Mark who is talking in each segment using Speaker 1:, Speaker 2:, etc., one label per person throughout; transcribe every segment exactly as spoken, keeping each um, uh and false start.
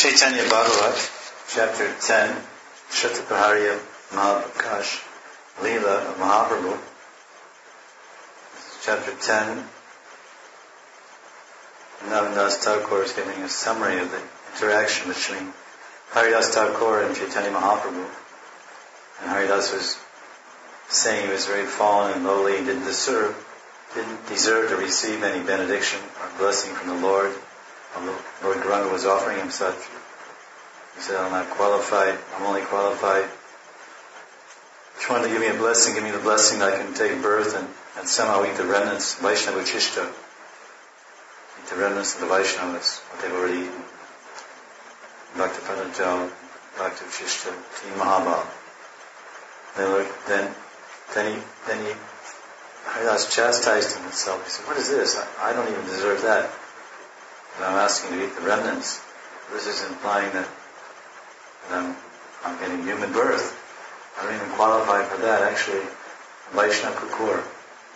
Speaker 1: Chaitanya Bhagavat, chapter ten, Shatapraharya Mahaprakash, Leela of Mahaprabhu. Chapter ten, Navindas Thakur is giving a summary of the interaction between Haridas Thakur and Chaitanya Mahaprabhu. And Haridas was saying he was very fallen and lowly, and didn't deserve, didn't deserve to receive any benediction or blessing from the Lord. Although Lord Gauranga was offering him such. He said, I'm not qualified, I'm only qualified. If you want to give me a blessing, give me the blessing that I can take birth and, and somehow eat the remnants, Vaishnava Uchishta. Eat the remnants of the Vaishnavas, what they've already eaten. Bhaktipada Jal, Bhakti Uchishta, T. Mahabal. Then, Lord, then, then he, then he, Haridas chastised himself. He said, what is this? I, I don't even deserve that. And I'm asking to eat the remnants. This is implying that, that I'm, I'm getting human birth. I don't even qualify for that. Actually, Vaishnava Kukur.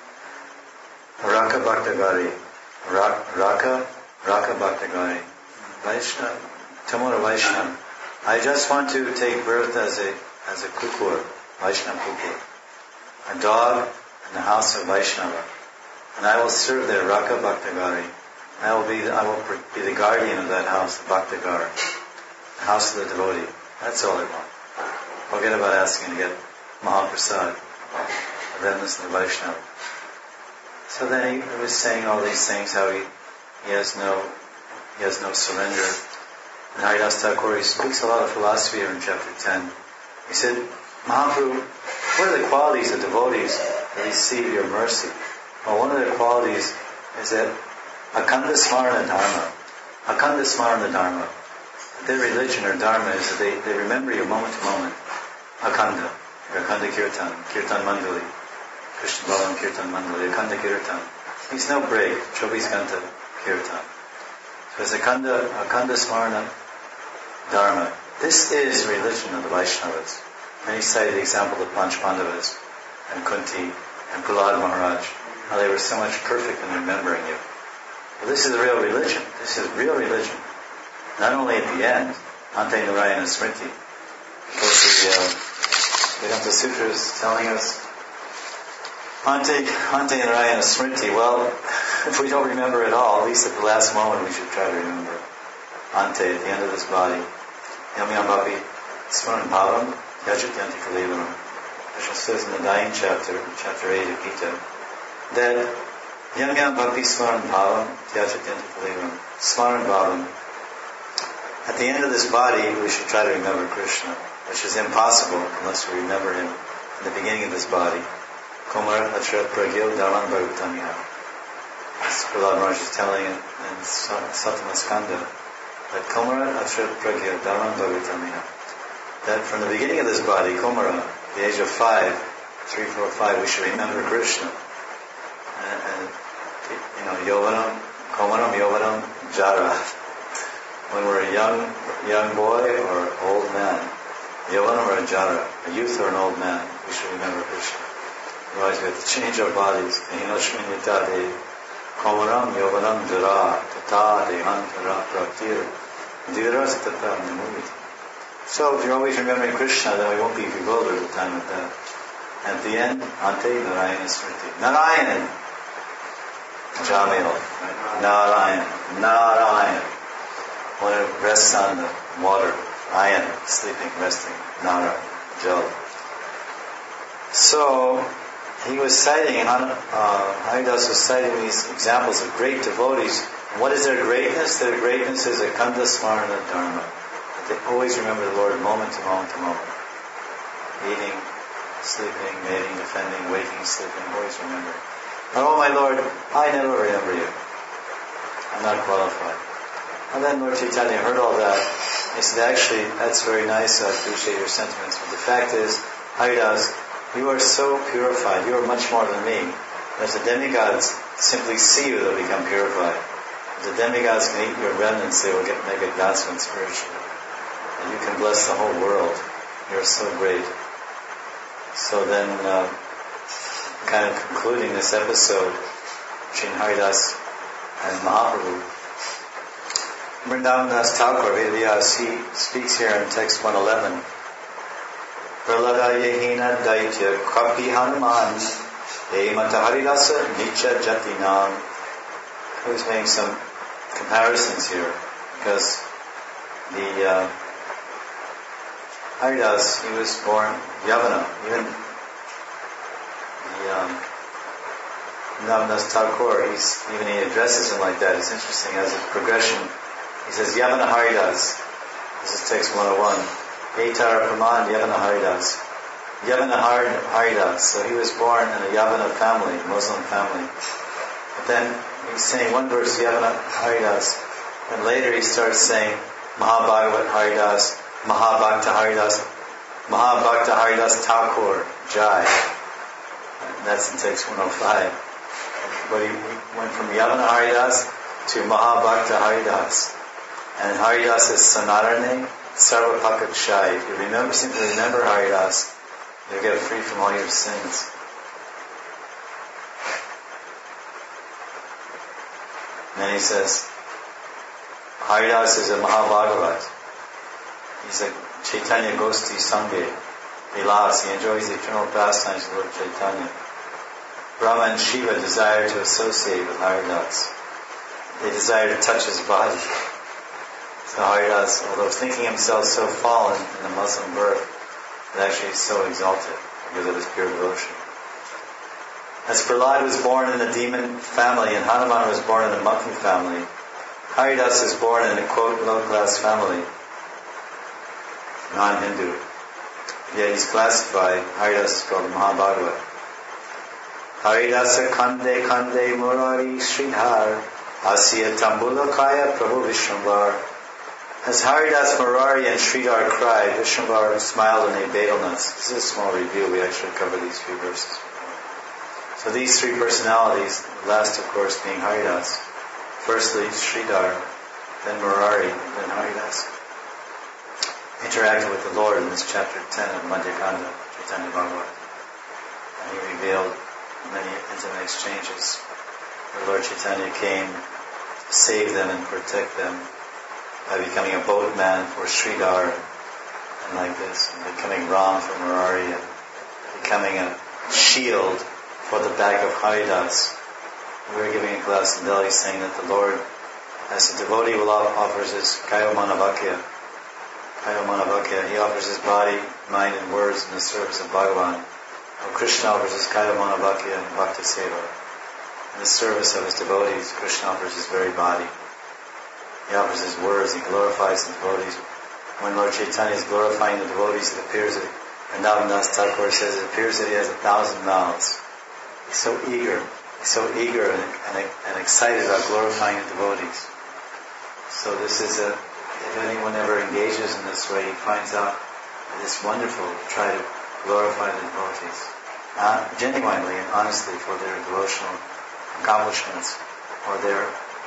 Speaker 1: Raka Bhaktagari. Raka, Raka Bhaktagari. Vaishnava, Tamura Vaishnava. I just want to take birth as a, as a Kukur, Vaishnava Kukur. A dog in the house of Vaishnava. And I will serve there, Raka Bhaktagari. I will be the, I will be the guardian of that house, the Bhaktagar, the house of the devotee. That's all I want. Forget about asking to get Mahaprasad, the remnants of the Vaishnava. So then he, he was saying all these things, how he, he has no he has no surrender. And Haridas Thakur, he speaks a lot of philosophy here in chapter ten. He said, Mahaprabhu, what are the qualities of devotees that receive your mercy? Well, one of their qualities is that Akhanda Smarana Dharma. Akhanda Smarana Dharma. Their religion or Dharma is that they, they remember you moment to moment. Akhanda. Akhanda Kirtan. Kirtan Mandali. Krishna Balaram Kirtan Mandali. Akhanda Kirtan. Means no break. Chobis Ganta Kirtan. So it's Akhanda, Akhanda Smarana Dharma. This is the religion of the Vaishnavas. And he cited the example of Panch Pandavas and Kunti and Prahlad Maharaj. How they were so much perfect in remembering you. Well, this is a real religion. This is real religion. Not only at the end, Ante Narayana Smriti. Of course, the uh, Vedanta Sutra is telling us, Ante, Ante Narayana Smriti. Well, if we don't remember at all, at least at the last moment, we should try to remember. Ante, at the end of this body. Yam Yam Bhapi Smaran Bhavam Yajatyanti Kalevaram. Krishna says in the dying chapter, chapter eight of Gita, that Yam Yam Bhakti Smaran Bhavam Tyajatyanti Kalevaram. Smaran Bhavam. At the end of this body, we should try to remember Krishna, which is impossible unless we remember Him in the beginning of this body. Komara Atrat Pragil Dharan Bharutamiha. As Prahlad Maharaj is telling in, in Sattama Skanda, that Komara Atrat Pragil Dharan Bharutamiha. That from the beginning of this body, Komara, the age of five, three, four, five, we should remember Krishna. And, and you know, Yovanam, Komanam, Yovanam, Jara. When we're a young young boy or old man, Yovanam or a Jara, a youth or an old man, we should remember Krishna. Otherwise we have to change our bodies. Komanam, Yovanam, Jara, Tata, Dehantara, Praktir, Dhiras, Tata, Namudita. So if you're always remembering Krishna, then we won't be bewildered at the time of death. And at the end, Ante Narayana Smriti. Narayan! Jamil, Narayan, Narayan. When it rests on the water, Ayan, sleeping, resting, Nara, Jal. So, he was citing, uh, Haridas was citing these examples of great devotees. And what is their greatness? Their greatness is Akhanda Smarana Dharma. That they always remember the Lord moment to moment to moment. Eating, sleeping, mating, defending, waking, sleeping, always remembering. Oh my Lord, I never remember you. I'm not qualified. And then Lord Chaitanya heard all that. He said, actually, that's very nice, I appreciate your sentiments. But the fact is, Haridas, you are so purified, you are much more than me. As the demigods simply see you, they'll become purified. If the demigods can eat your remnants, they will get make advancement spiritually. And you can bless the whole world. You're so great. So then, uh, kind of concluding this episode between Haridas and Mahaprabhu, Vrindavan Das Thakur, Vedas, he speaks here in text one eleven. Pralada Yehina Daitya Kapi Hanuman Emata Haridasa Nicha Jatinam. He was making some comparisons here because the uh, Haridas, he was born Yavana. Even the um, Navnas Thakur, he's, even he addresses him like that. It's interesting as a progression. He says Yavana Haridas. This is text one oh one. Etara Praman Yavana Haridas. Yavana Haridas. So he was born in a Yavana family, Muslim family. But then he's saying one verse Yavana Haridas, and later he starts saying Mahabhagavat Haridas, Mahabhakta Haridas, Mahabhakta Haridas Thakur Jai. And that's in text one oh five. But he went from Yavana Haridas to Mahabhakta Haridas. And Haridas is Sanarane Sarvapakat Shai. If you remember, simply remember Haridas, you'll get free from all your sins. And then he says, Haridas is a Mahabhagavat. He's a Chaitanya Gosti Sanghe. Vilas, he enjoys the eternal pastimes of Lord Chaitanya. Brahma and Shiva desire to associate with Haridas. They desire to touch his body. So Haridas, although thinking himself so fallen in the Muslim birth, is actually so exalted because of his pure devotion. As Prahlad was born in a demon family and Hanuman was born in a monkey family, Haridas is born in a quote low-class family, non-Hindu. Yet he's classified, Haridas is called Mahabhagavat. Haridasa Kande Kande Murari Sridhar Asya Tambula Kaya Prabhu Vishnuvar. As Haridas, Murari and Sridhar cried, Vishnuvar smiled and ate betel nuts. This is a small review, we actually covered these few verses before. So these three personalities, the last of course being Haridas. Firstly Sridhar, then Murari, then Haridas, interacted with the Lord in this chapter ten of Madhya Kanda, Chaitanya Bhagavat. And he revealed many intimate exchanges where Lord Chaitanya came to save them and protect them by becoming a boatman for Sridhar and like this, and becoming Ram for Murari, and becoming a shield for the back of Haridas. We were giving a class in Delhi saying that the Lord, as a devotee, will offers his Kayo Manavakya, Kayo Manavakya, he offers his body, mind and words in the service of Bhagavan. Well, Krishna offers his Kaya Manavakya and Bhakti Seva. In the service of his devotees, Krishna offers his very body. He offers his words, he glorifies the devotees. When Lord Chaitanya is glorifying the devotees, it appears that, and Navin Das Thakur says, it appears that he has a thousand mouths. He's so eager, he's so eager and, and, and excited about glorifying the devotees. So this is a, if anyone ever engages in this way, he finds out that it's wonderful to try to glorify the devotees, uh, genuinely and honestly for their devotional accomplishments or their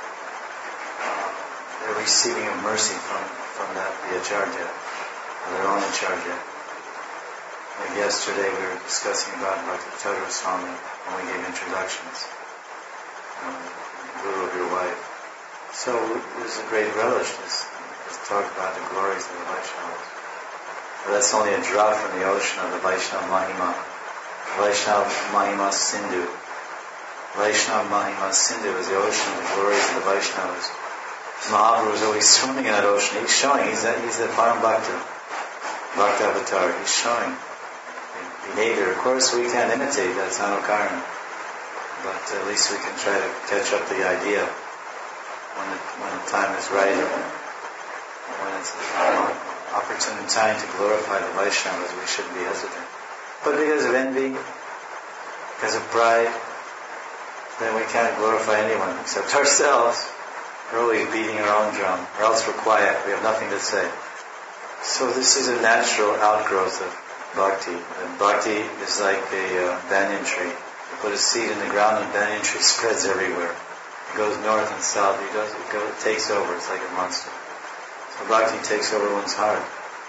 Speaker 1: uh, their receiving of mercy from, from that the Acharya, or their own Acharya. Like yesterday we were discussing about Bhakti Chaudhary Swami when we gave introductions, um, the guru of your wife. So it was a great relish to, to talk about the glories of the Vaishnavas. But that's only a drop from the ocean of the Vaishnava Mahima. Vaishnava Mahima Sindhu. Vaishnava Mahima Sindhu is the ocean of the glories of the Vaishnavas. Mahaprabhu is always swimming in that ocean. He's showing, he's the, he's the Param Bhakta, Bhakta Avatar. He's showing behavior. Of course we can't imitate, that's Anukarana. But at least we can try to catch up the idea when the, when the time is right, or when it's an opportune time to glorify the Vaishnavas, we shouldn't be hesitant. But because of envy, because of pride, then we can't glorify anyone except ourselves. We're always beating our own drum, or else we're quiet, we have nothing to say. So this is a natural outgrowth of bhakti. And bhakti is like a uh, banyan tree. You put a seed in the ground and the banyan tree spreads everywhere. It goes north and south. It, goes, it, goes, it takes over. It's like a monster. So bhakti takes over one's heart.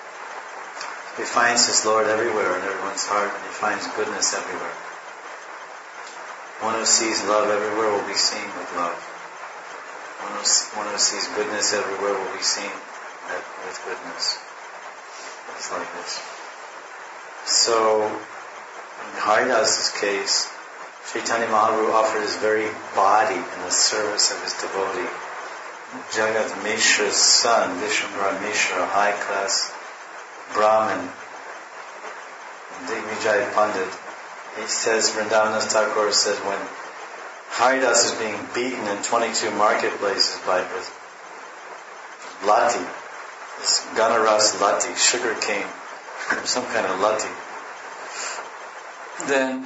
Speaker 1: He finds his Lord everywhere in everyone's heart, and he finds goodness everywhere. One who sees love everywhere will be seen with love. One who, one who sees goodness everywhere will be seen with goodness. It's like this. So, in Haridas's case, Chaitanya Mahaprabhu offered his very body in the service of his devotee. Jagat Mishra's son, Vishwambara Mishra, a high-class Brahmin, Digvijay Pandit, he says, Vrindavan Thakur says, when Haridas is being beaten in twenty-two marketplaces by with lati, this Ganaras lati, sugar cane, some kind of lati, then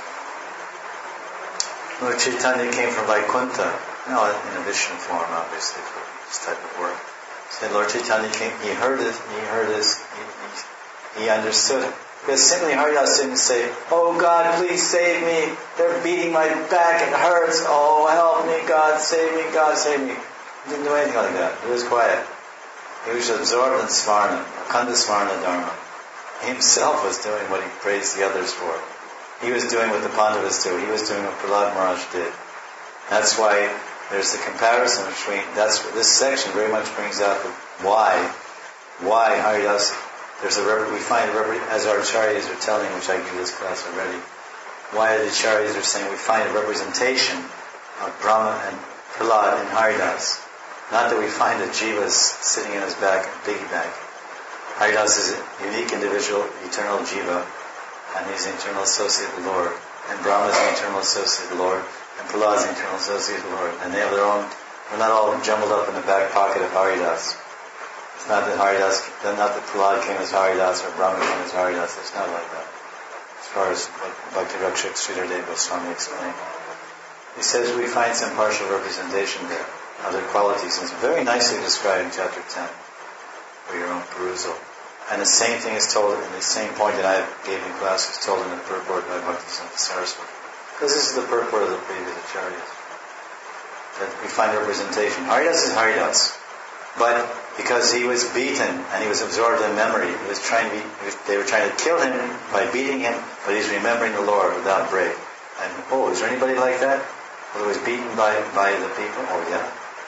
Speaker 1: Lord Chaitanya came from Vaikuntha, no, in a Vishnu form, obviously, for this type of work. So Lord Chaitanya came, he heard it, he heard this, he, he, he understood it. Because simply Haridas didn't say, oh God, please save me, they're beating my back, it hurts, oh help me, God, save me, God, save me. He didn't do anything like that. He was quiet. He was absorbed in Svarna, Akhanda Svarna Dharma. He himself was doing what he praised the others for. He was doing what the Pandavas do. He was doing what Prahlad Maharaj did. That's why there's the comparison between, that's what this section very much brings out the why, why Haridas, there's a, we find, as our acharyas are telling, which I gave this class already, why the acharyas are saying we find a representation of Brahma and Prahlad in Haridas. Not that we find that Jiva is sitting in his back, piggyback. Haridas is a unique individual, eternal Jiva, and he's the eternal associate of the Lord. And Brahma is the eternal associate of the Lord, and Prahlad is the eternal associate of the Lord. And they have their own, we're not all jumbled up in the back pocket of Haridas. It's not that Haridas, not that Prahlad came as Haridas or Brahma came as Haridas. It's not like that. As far as what Bhakti Rakshak Sridhar Goswami explained. He says we find some partial representation there, other qualities. And it's very nicely described in chapter ten for your own perusal. And the same thing is told, and the same point that I gave in class is told in the purport by Bhaktisiddhanta Saraswati. Because this is the purport of the previous acharyas. That we find representation. Haridas is Haridas. But because he was beaten and he was absorbed in memory, he was trying to be, he was, they were trying to kill him by beating him, but he's remembering the Lord without break. And oh, is there anybody like that? Who was beaten by, by the people? Oh yeah.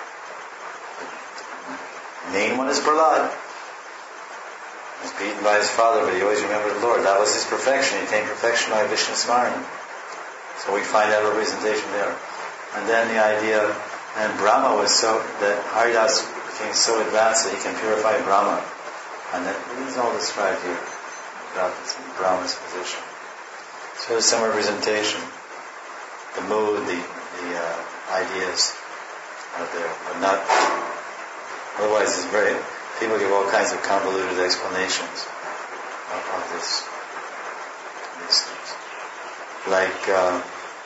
Speaker 1: The main one is Prahlad. He was beaten by his father, but he always remembered the Lord. That was his perfection. He attained perfection by Vishnu Smarana. So we find that representation there. And then the idea, and Brahma was so, that Haridas became so advanced that he can purify Brahma. And that this is all described here about this Brahma's position. So there's some representation. The mood, the, the uh, ideas are there, but not, otherwise it's very, people give all kinds of convoluted explanations of, of this, these things. Like uh,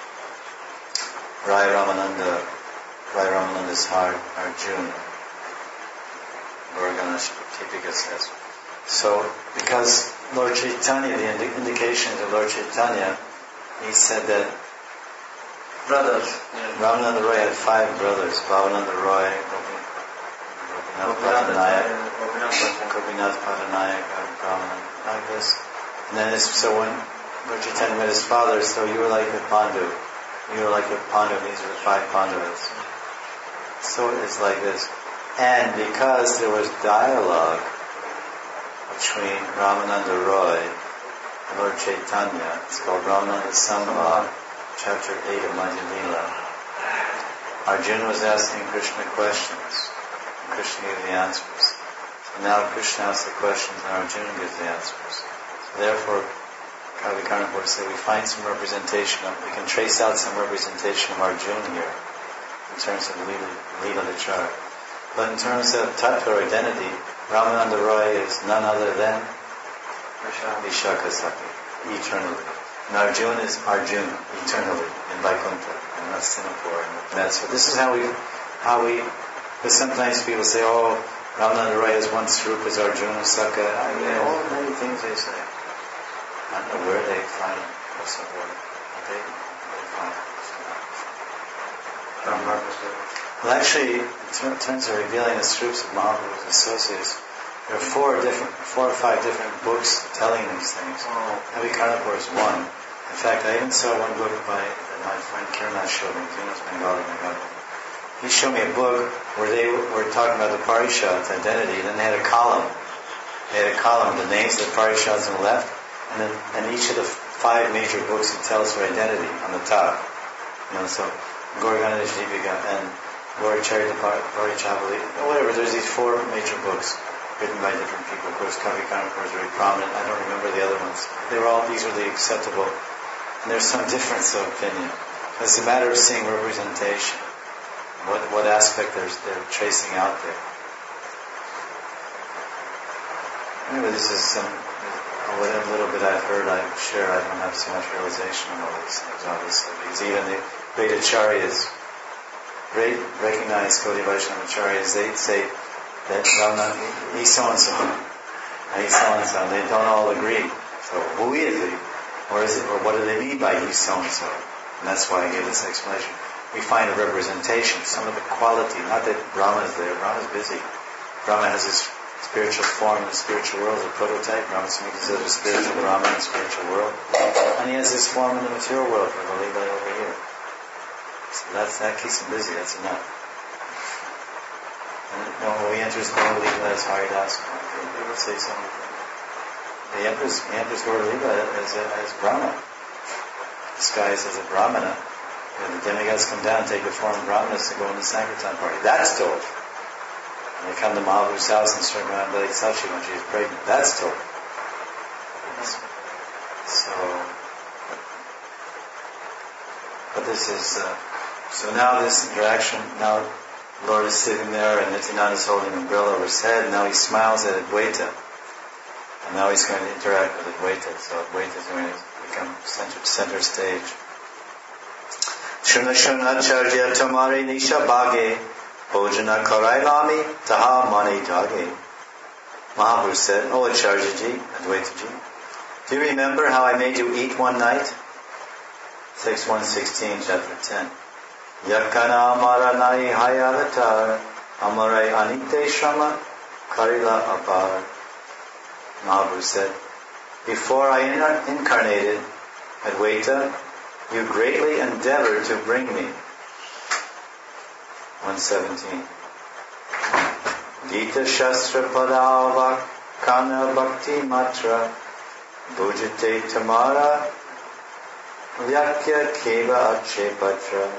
Speaker 1: Rai Ramananda, Rai Ramananda's heart, Arjuna, Vargana Tipika says. So, because Lord Chaitanya, the indi- indications of Lord Chaitanya, he said that brothers, yeah. Ramananda Roy had five brothers, Bhavananda Roy, Gopinath Patanayak, Gopinath Patanayak, Brahman, like this. And then it's, so when Lord Chaitanya met his father, so you were like the Pandu, you were like the Pandu, these are the five Pandavas. So it's like this. And because there was dialogue between Ramananda Roy and Lord Chaitanya, it's called Ramananda Sambhava, chapter eight of Madhya Lila. Arjuna was asking Krishna questions, and Krishna gave the answers. So now Krishna asks the questions, and Arjuna gives the answers. So therefore, Kavi Karnapur said we find some representation of, we can trace out some representation of Arjuna here, in terms of Lila, Lila Vichar. But in terms of tattva or identity, Ramananda Roy is none other than Vishaka Sati, eternally. And Arjuna is Arjuna, eternally, in Vaikuntha, and not Singapore. And that's, so this is how we, how we, because sometimes people say, oh, Ramananda Roy has one srup as Arjuna, Saka, I mean, all many things they say. I don't know where they find it, what's the word, they, they find it. Well, actually, in terms of revealing the srups of Mahaprabhu's associates, there are four different, four or five different books telling these things. Kavi Karnapur is one. In fact, I even saw one book by my friend Kirna showed me, Venus Bengali Bengali. he showed me a book where they were talking about the Parishads, identity, and then they had a column. They had a column, the names of the Parishads on the left, and then and each of the five major books that tell us their identity on the top. You know, so Gaura Ganadhesh Deepika and Gaura Charita Parichavali, whatever. There's these four major books written by different people. Of course, Kavi Karnapur is very prominent. I don't remember the other ones. They were all, these are the acceptable. And there's some difference of opinion. It's a matter of seeing representation. What what aspect they're, they're tracing out there. Anyway, this is some, whatever little bit I've heard, I share. I don't have so much realization of all these things, obviously. Because even the great acharyas, great recognized Gaudiya Vaishnava acharyas, they say that Brahma, he's so-and-so, and he's so-and-so, and they don't all agree. So, who is he? Or is it, or what do they mean by he's so-and-so? And that's why I gave this explanation. We find a representation, some of the quality, not that Brahma is there, Brahma is busy. Brahma has his spiritual form in the spiritual world, a prototype. Brahma Samhita says a spiritual Brahma in the spiritual world. And he has his form in the material world for the Leela over here. So that's, that keeps him busy, that's enough. And you know, when he enters Gaura Leela as Haridas, they will say something. He enters, he enters Gaura Leela as, a, as Brahma, disguised as a Brahmana. And the demigods come down and take the form of Brahmanas to go in the Sankirtan party. That's told. And they come to Mahaprabhu's house and start around Lady Sachi when she is pregnant. That's told. So, but this is, uh, so now this interaction, now Lord is sitting there and Nityananda is holding an umbrella over his head, and now he smiles at Advaita. And now he's going to interact with Advaita. So Advaita is going to become center, center stage. Shuna shuna charya tamare nisha bhage bhojana karailami taha mani jage. Mahaprabhu said, "Oh Acharya ji, Advaita ji, do you remember how I made you eat one night?" Text one sixteen, chapter ten. Yakana amara nai hayavatar amare anite shrama karila apar. Mahaprabhu said, "Before I incarnated, Advaita, you greatly endeavored to bring me." one seventeen. Gita Shastra Padavak Kana Bhakti Matra Bhujate Tamara Vyakya Keva Ache Patra.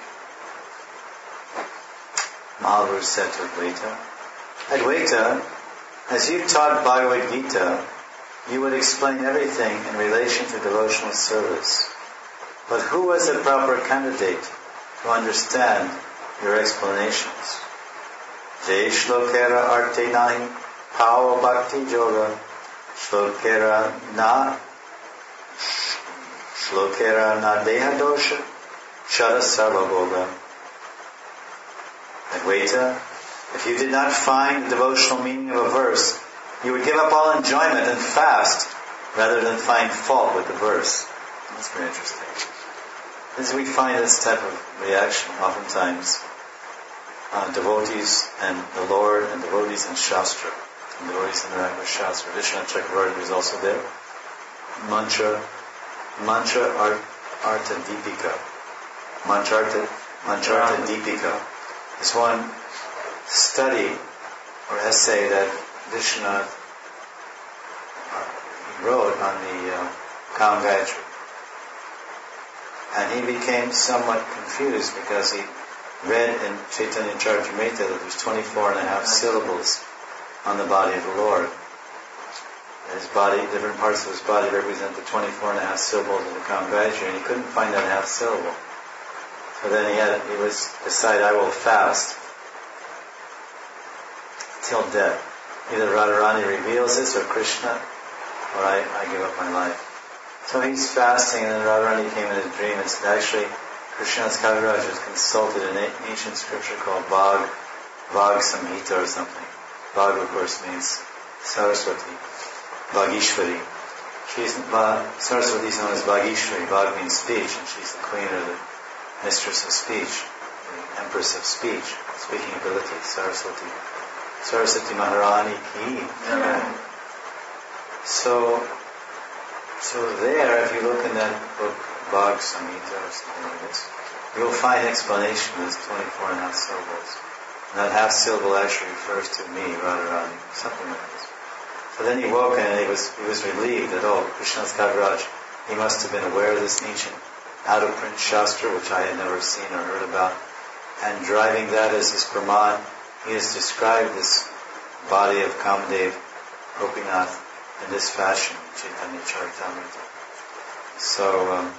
Speaker 1: Mahaprabhu said to Advaita, Advaita, as you taught Bhagavad Gita, you would explain everything in relation to devotional service. But who was the proper candidate to understand your explanations? Jai Shlokera Arte Nahi Pao Bhakti Yoga Shlokera Na Shlokera Na Deha Dosha Shara Sarva Bhoga. Advaita, if you did not find the devotional meaning of a verse, you would give up all enjoyment and fast rather than find fault with the verse. That's very interesting. As we find this type of reaction oftentimes, uh, devotees and the Lord and devotees and Shastra. And devotees interact with Shastra. Vishwanath Chakravarti was also there. Mantra, Mantra Art, Arta Deepika. Mantrarta, Mantrarta Deepika is one study or essay that Vishwanath uh, wrote on the uh, Kama Gayatri. And he became somewhat confused because he read in Chaitanya Charitamrita that there's twenty-four and a half syllables on the body of the Lord. And his body, different parts of his body represent the twenty-four and a half syllables of the Kama Gayatri, and he couldn't find that half syllable. So then he had, he was decided, I will fast till death. Either Radharani reveals this or Krishna, or I, I give up my life. So he's fasting, and then Radharani came in his dream and said, actually, Krishna's Kaviraj has consulted an ancient scripture called Bhag, Bhag Samhita or something. Bhag, of course, means Saraswati, Bhagishwari. She's, Bhag, Saraswati is known as Bhagishwari. Bhag means speech, and she's the queen or the mistress of speech, the empress of speech, speaking ability, Saraswati. Saraswati Maharani ki. Yeah. So, So there, if you look in that book, Bhag Samhita or something like this, you will find explanation of this twenty-four and a half syllables. And that half syllable actually refers to me, Radharani, something like this. So then he woke and he was he was relieved that, oh, Krishna's Kaviraj, he must have been aware of this ancient out-of-print Shastra, which I had never seen or heard about. And driving that as his praman, he has described this body of Kamadev, Gopinath, in this fashion, Chaitanya Charitamrita. So, um,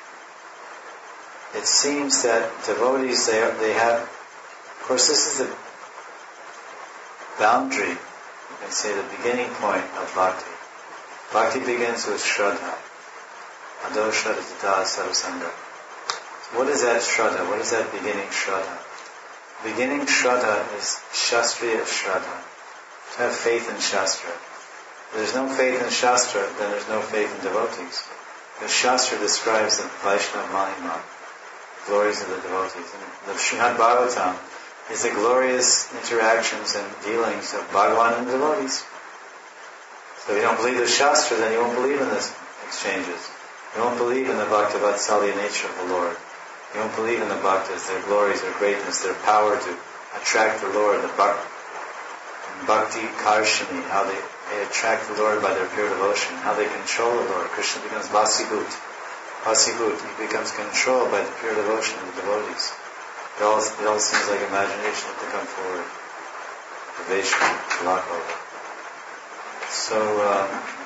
Speaker 1: it seems that devotees, they, are, they have, of course this is the boundary, you can say the beginning point of bhakti. Bhakti begins with Shraddha. Ado Shraddha Sarvasanga. What is that Shraddha? What is that beginning Shraddha? Beginning Shraddha is Shastriya Shraddha. To have faith in Shastra. If there's no faith in Shastra, then there's no faith in devotees. Because Shastra describes the Vaishnava Mahima, glories of the devotees. And the Srimad Bhagavatam is the glorious interactions and dealings of Bhagavan and the devotees. So if you don't believe the Shastra, then you won't believe in these exchanges. You won't believe in the Bhakti-vatsalya nature of the Lord. You won't believe in the Bhaktas, their glories, their greatness, their power to attract the Lord, the Bhakti. Bhakti Karshani, how they, they attract the Lord by their pure devotion, how they control the Lord. Krishna becomes Vasibhut. Vasibhut, he becomes controlled by the pure devotion of the devotees. It all, it all seems like imagination to come forward. Devation, Lakova. So, um,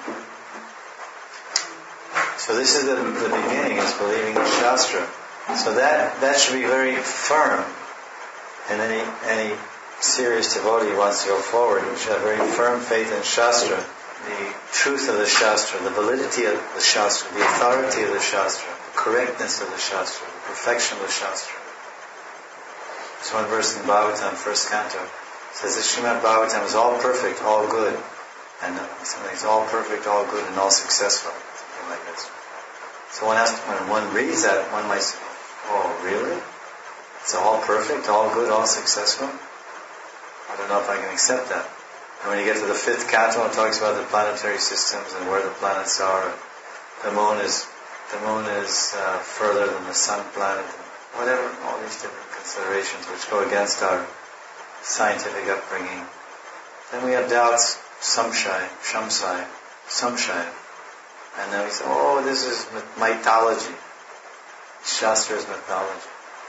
Speaker 1: so this is the, the beginning, is believing in Shastra. So that, that should be very firm in any, any serious devotee who wants to go forward. We should have very firm faith in Shastra, the truth of the Shastra, the validity of the Shastra, the authority of the Shastra, the correctness of the Shastra, the perfection of the Shastra. There's one verse in Bhagavatam, first canto, says that Srimad Bhagavatam is all perfect, all good, and something is all perfect, all good, and all successful, something like this. So one has to, when one reads that, one might say, oh, really? It's all perfect, all good, all successful? I don't know if I can accept that. And when you get to the fifth canto, it talks about the planetary systems and where the planets are. The moon is the moon is uh, further than the sun planet, and whatever, all these different considerations which go against our scientific upbringing. Then we have doubts, samshaya, shamsaya, samshaya. And then we say, oh, this is mythology. Shastra is mythology.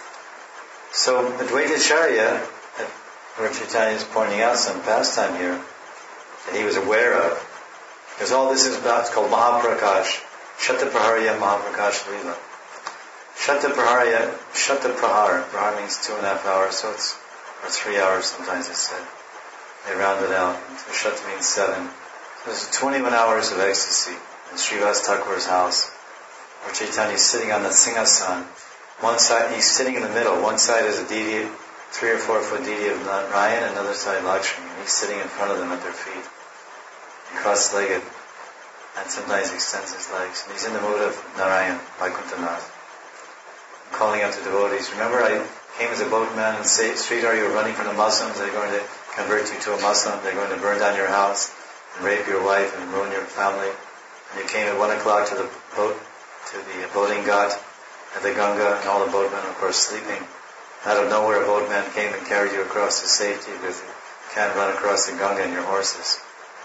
Speaker 1: So, Advaitacharya, where Chaitanya is pointing out some pastime here that he was aware of, because all this is about, it's called Mahaprakash, Shatapraharya Mahaprakash Lila. Shatapraharya, Shataprahar, Prahar means two and a half hours, so it's, or three hours sometimes it's said. They round it out, so Shata means seven. So there's twenty-one hours of ecstasy in Srivas Thakur's house, where Chaitanya is sitting on the Singhasan. One side, he's sitting in the middle, one side is a deity, three or four foot deity of Narayan, another side Lakshmi, and he's sitting in front of them at their feet, cross-legged, and sometimes extends his legs. And he's in the mood of Narayan, Vaikuntanath, calling out to devotees. Remember, I came as a boatman and say, Sridhar, you were running from the Muslims, they're going to convert you to a Muslim, they're going to burn down your house, and rape your wife, and ruin your family. And you came at one o'clock to the boat, to the boating ghat at the Ganga, and all the boatmen, of course, sleeping. Out of nowhere, a boatman came and carried you across to safety because you can't run across the Ganga in your horses.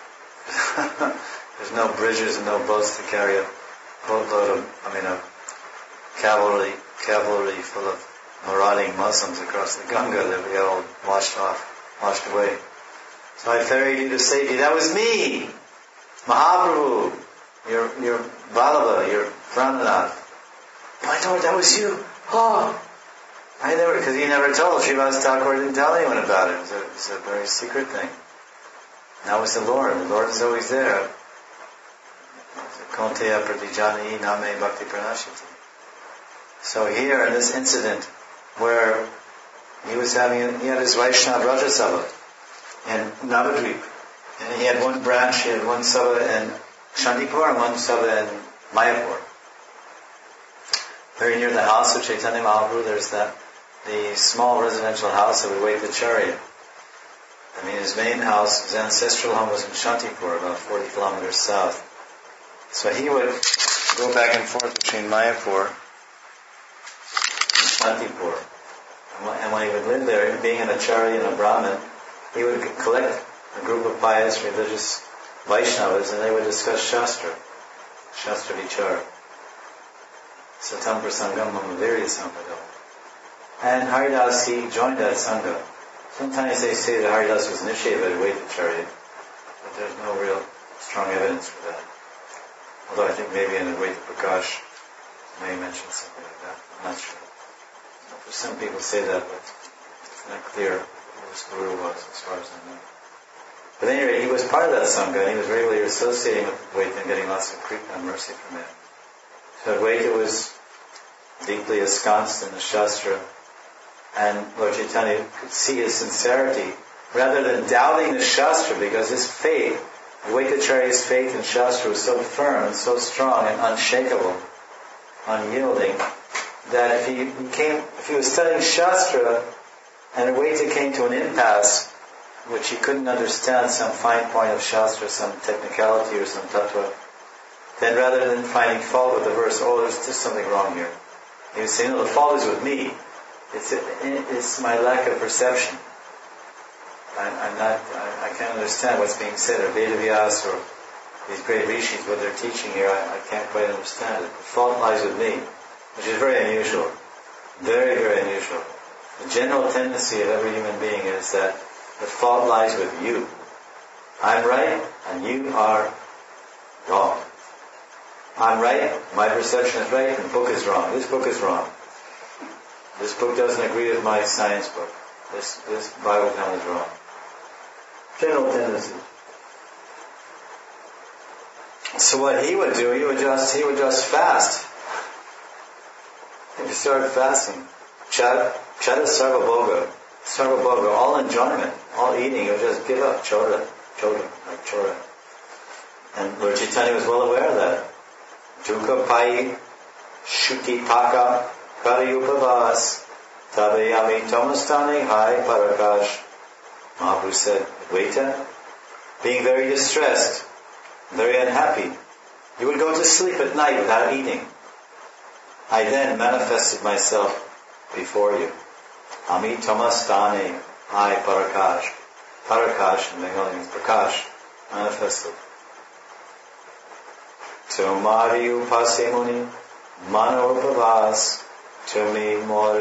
Speaker 1: There's no bridges and no boats to carry a boatload of, I mean, a cavalry, cavalry full of marauding Muslims across the Ganga that we all washed off, washed away. So I ferried you to safety. That was me! Mahaprabhu! Your, your Vallabha, your Prananath. My Lord, that was you! Oh! I never, because he never told. Srivas Thakur didn't tell anyone about it. It was, a, it was a very secret thing. And that was the Lord. The Lord is always there. Konteya pratijani name bhakti pranashiti. So here in this incident where he was having, he had his Vaishnava Raja Sabha in Navadvip. And he had one branch, he had one Sabha in Shantipur and one Sabha in Mayapur. Very near the house of Chaitanya Mahaprabhu, there's that, the small residential house of Advaitacharya. I mean, his main house, his ancestral home was in Shantipur, about forty kilometers south. So he would go back and forth between Mayapur and Shantipur. And when he would live there, being an acharya and a Brahmin, he would collect a group of pious religious Vaishnavas and they would discuss Shastra, Shastra Vichar. Satam Prasangam Mamavirya Sambhado. And Haridas, he joined that Sangha. Sometimes they say that Haridas was initiated by Advaitacharya, but there's no real strong evidence for that. Although I think maybe in Advaita Prakash may mention something like that. I'm not sure. For some people say that, but it's not clear who his guru was as far as I know. But anyway, he was part of that Sangha and he was regularly associating with Advaita and getting lots of kripa and mercy from it. So Advaita was deeply ensconced in the Shastra, and Lord Chaitanya could see his sincerity rather than doubting the Shastra, because his faith, Advaitacharya's faith in Shastra was so firm and so strong and unshakable, unyielding, that if he came, if he was studying Shastra and Advaita came to an impasse which he couldn't understand, some fine point of Shastra, some technicality or some tattva, then rather than finding fault with the verse, oh, there's just something wrong here, he would say, no, the fault is with me. It's, it's my lack of perception. I'm, I'm not, I, I can't understand what's being said, or Vedavyas, or these great rishis, what they're teaching here, I, I can't quite understand it. The fault lies with me, which is very unusual. Very, very unusual. The general tendency of every human being is that the fault lies with you. I'm right, and you are wrong. I'm right, my perception is right, and the book is wrong. This book is wrong. This book doesn't agree with my science book. This this Bible canon is wrong. General tendency. So what he would do, he would just he would just fast. He would start fasting. Chada, chada sarvabhoga, sarvabhoga, all enjoyment, all eating. He would just give up choda, choda, like chora. And Lord Chaitanya was well aware of that. Dukkha pai, shuti taka, Karayupavas, Tabeyami Tomastani Hai Parakash. Mahaprabhu said, Advaita, being very distressed, very unhappy, you would go to sleep at night without eating. I then manifested myself before you. Ami Tomastani Hai Parakash. Parakash in Bengali means Prakash, manifested. Tumari Upasemuni Manopavas Tumi more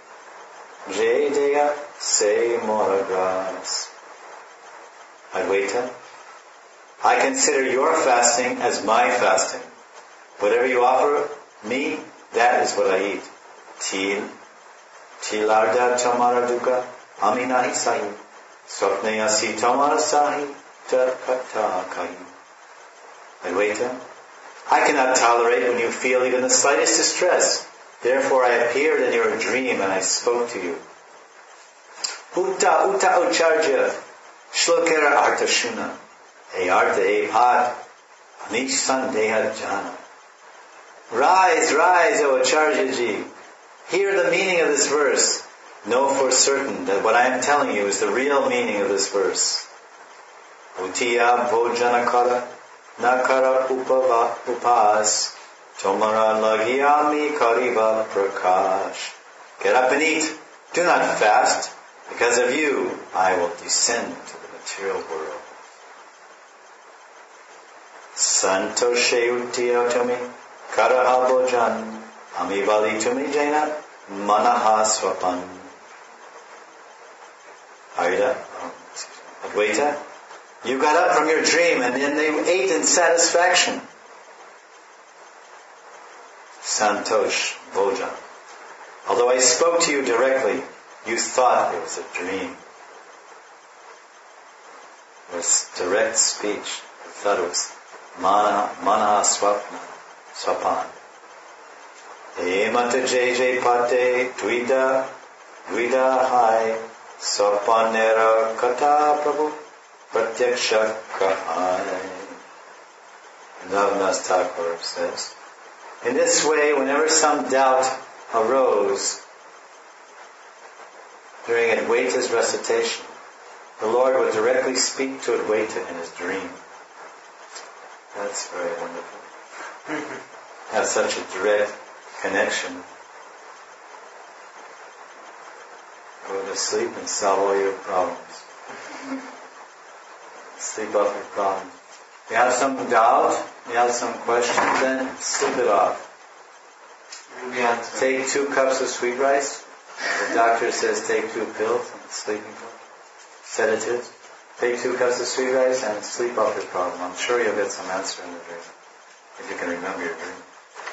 Speaker 1: Jaya say more grass. Advaita, I consider your fasting as my fasting. Whatever you offer me, that is what I eat. Til, tilarda tamara dukkha, aminahi sahi, swapnayasi tamara sahi, takata kai. Advaita, I cannot tolerate when you feel even the slightest distress. Therefore I appeared in your dream and I spoke to you. Uta uta ucharja shlokera artashuna e arta e pad anish sandeha jana. Rise, rise, O Acharya-ji. Hear the meaning of this verse. Know for certain that what I am telling you is the real meaning of this verse. Utiya bhojanakara nakara upava upas Tomara lagyami kariva prakash. Get up and eat. Do not fast. Because of you, I will descend to the material world. Santoshe utiyatumi karaha bhojan amivali tumi jaina manaha swapan. Arita, Advaita, you got up from your dream and then they ate in satisfaction. Santosh, Bhojan. Although I spoke to you directly, you thought it was a dream. It was direct speech. You thought it was mana, mana swapna, swapan. Emata jeje pate dvida, dvida hai, swapanera kata prabhu, pratyaksha kahane. Navnas Thakur says, in this way, whenever some doubt arose during Advaita's recitation, the Lord would directly speak to Advaita in his dream. That's very wonderful. Have such a direct connection. Go to sleep and solve all your problems. Sleep off your problems. You have some doubt, you have some questions, then sleep it off. Take two cups of sweet rice. The doctor says take two pills, sleeping pills, sedatives. Take two cups of sweet rice and sleep off your problem. I'm sure you'll get some answer in the dream, if you can remember your dream.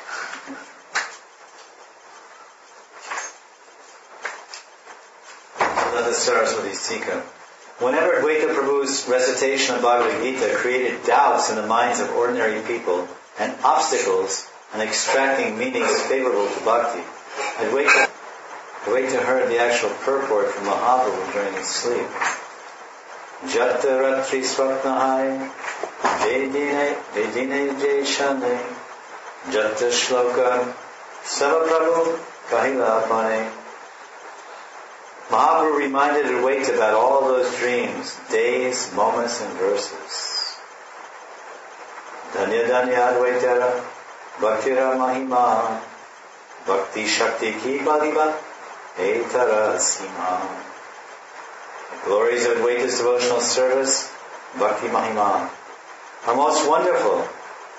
Speaker 1: So that is Saraswati Tika. Whenever Advaita Prabhu's recitation of Bhagavad Gita created doubts in the minds of ordinary people and obstacles in extracting meanings favorable to bhakti, Advaita, Advaita heard the actual purport from Mahaprabhu during his sleep. Jata Ratri Swapnahai Vedine Vedine Jeshane Jata Shloka Savaprabhu Kahila Apane. Mahaprabhu reminded Advaita about all those dreams, days, moments, and verses. Dhanya Dhanya Advaitara Bhaktira Mahima Bhakti Shakti Ki Baliba Etara Sima. The glories of Advaita's devotional service, Bhakti Mahima, are most wonderful.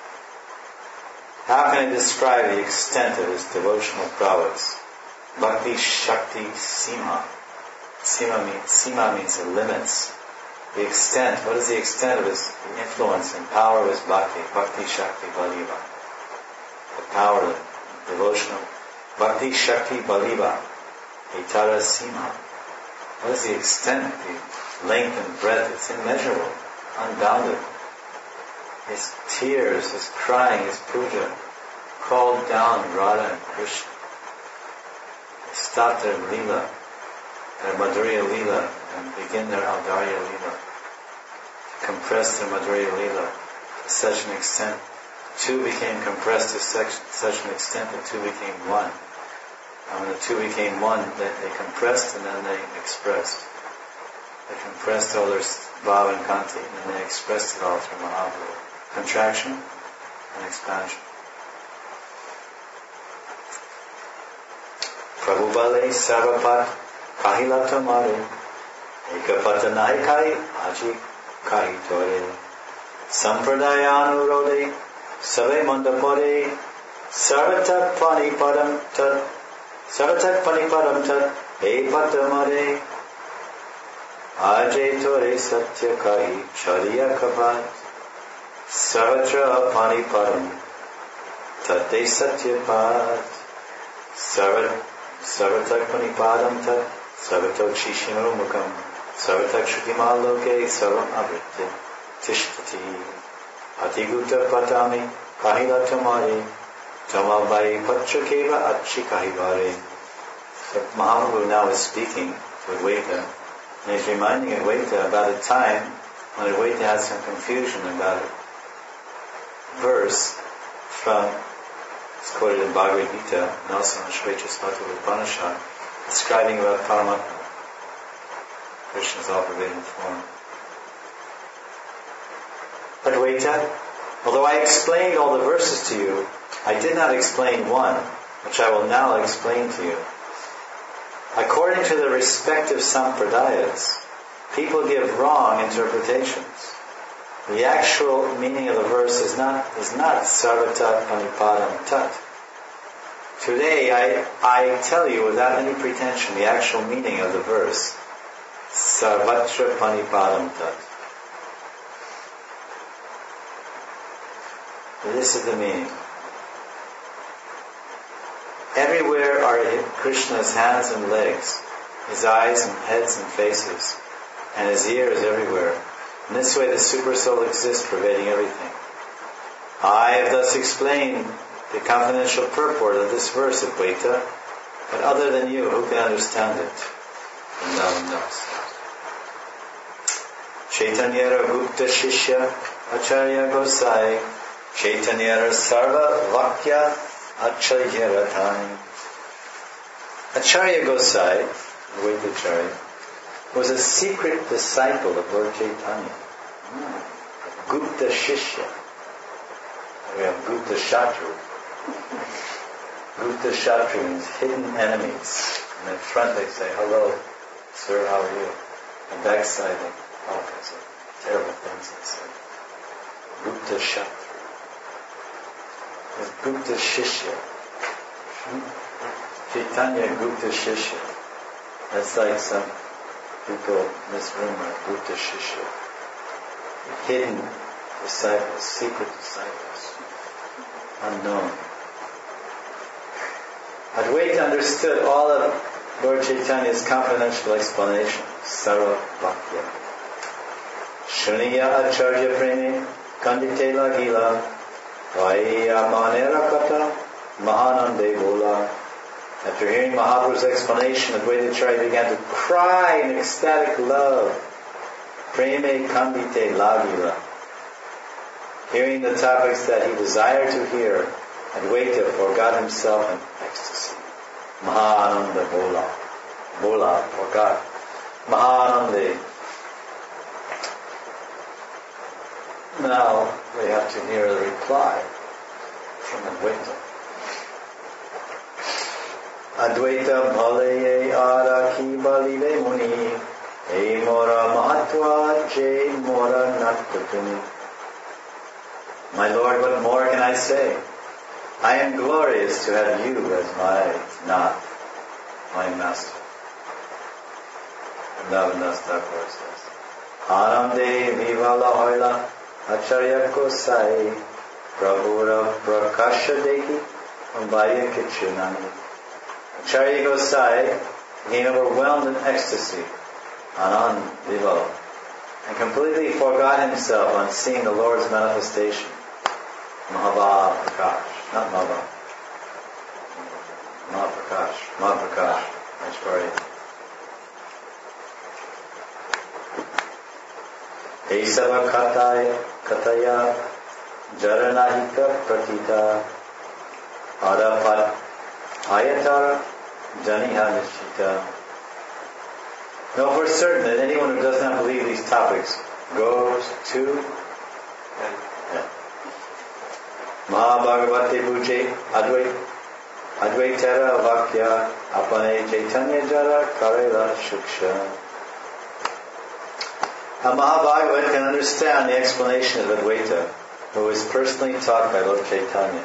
Speaker 1: How can I describe the extent of his devotional prowess? Bhakti Shakti Sima. Sima means, Sima means the limits. The extent. What is the extent of his influence and power of his bhakti? Bhakti Shakti Baliva. The power, the devotional. Bhakti Shakti Baliva. Etara Sima. What is the extent, the length and breadth? It's immeasurable, unbounded. His tears, his crying, his puja called down Radha and Krishna. They stopped their lila, their Madhurya lila, and begin their Audarya lila. Compressed their Madhurya lila to such an extent. Two became compressed to such, such an extent that two became one. And when the two became one, they, they compressed and then they expressed. They compressed all their bhava and kanti and then they expressed it all through Mahaprabhu. Contraction and expansion. Prabhubale sarvapat kahila tamare ekapatanai kai aji kai tore sampradayanu save mandapore sarvatak pani padam tat Saratak paniparam tat epatamare Ajay tore satya kai chariya kapat Sarvatra paniparam tate satya pat Sarvatak panipadam tat Sarvatak shishino mukam Sarvatak shukimaloke sarvam avritte tishtati Atiguta patami kahila tamare Tamalbai Pachakeva Achikahivare. So Mahaprabhu now is speaking to Advaita, and he's reminding Advaita about a time when Advaita had some confusion about a verse from, it's quoted in Bhagavad Gita, and also in Shvetaspata Upanishad, describing about Paramatma, Krishna's all-pervading form. Advaita, although I explained all the verses to you, I did not explain one, which I will now explain to you. According to the respective sampradayas, people give wrong interpretations. The actual meaning of the verse is not is not sarvata panipadam tat. Today, I I tell you without any pretension the actual meaning of the verse. Sarvatra panipadam tat. This is the meaning. Everywhere are Krishna's hands and legs, his eyes and heads and faces, and his ears everywhere. In this way the Supersoul exists, pervading everything. I have thus explained the confidential purport of this verse of Advaita, but other than you, who can understand it? Vrindavan Das. Chaitanyara Gupta Shishya Acharya Gosai Chaitanyara Sarva Vakya Acharya Rathani. Acharya Gosai, Advaita Acharya, was a secret disciple of Lord Chaitanya. Mm. Gupta Shishya. We have Gupta Shatru. Gupta Shatru means hidden enemies. In the front they say, hello, Sir, how are you? And backsliding, all kinds of terrible things they say. Gupta Shatru. It's Gupta Shishya. Chaitanya Gupta Shishya. That's like some people misrumor, Gupta Shishya. Hidden disciples, secret disciples. Unknown. Advaita understood all of Lord Chaitanya's confidential explanation. Sarva Bhakya. Shuniya Acharya Premi Kandite Lagila Vaya Manera Kata Mahanande Bola. After hearing Mahaprabhu's explanation, Advaita Acharya began to cry in ecstatic love. Preme Kandite Lagila. Hearing the topics that he desired to hear, Advaita forgot himself in ecstasy. Mahananda Bola. Bola, forgot. Mahanande. Now we have to hear the reply from Advaita. Advaita bhalaye araki balive muni e mora mahatva je mora nattatuni. My Lord, what more can I say? I am glorious to have you as my Nath, my master. Navanas Thakur says, Anande vivala hoila acharya ko sai prabhura prakasha deki ambaya kichunani. Acharya Gosai became overwhelmed in ecstasy, Anand Vivala, and completely forgot himself on seeing the Lord's manifestation. Mahava Prakash, not Mahava. Mahaprakash, Mahaprakash, Ashpari. Esava Kataya, Kataya, Jaranahika Pratita, Arapat, Ayatara, Janiha Nishita. Know for certain that anyone who does not believe these topics goes to yeah. Mahabhagavate Bhuje Advait Advaitara Vakya Apane Chaitanya Jara Karela Shuksha. A Mahabhagavat can understand the explanation of Advaita, who was personally taught by Lord Chaitanya.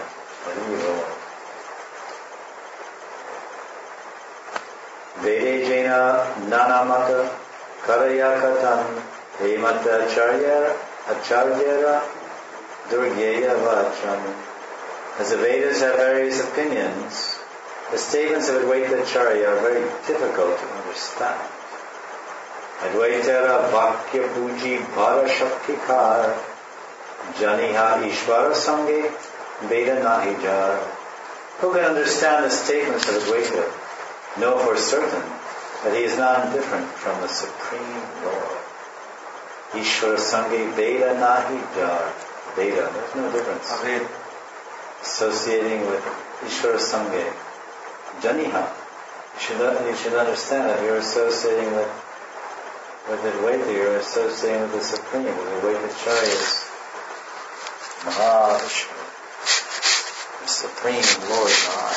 Speaker 1: Vede Jena Nanamata Karayakatan Hemata Acharya Acharyara Durgyeya Vacham. As the Vedas have various opinions, the statements of Advaita Acharya are very difficult to understand. Advaitara Vakya Puji Bhara Shaktikar Janiha Ishvara Sange Veda Nahijar. Who can understand the statements of Advaita? Know for certain that he is not indifferent from the Supreme Lord. Ishvara Sange Veda Nahijar. Veda, there's no difference. Okay. Associating with Ishvara Sange. Janiha. You should, you should understand that you're associating with with Advaita, you're associating with the Supreme, with Advaita Acharyas. Mahavishnu, the Supreme Lord God.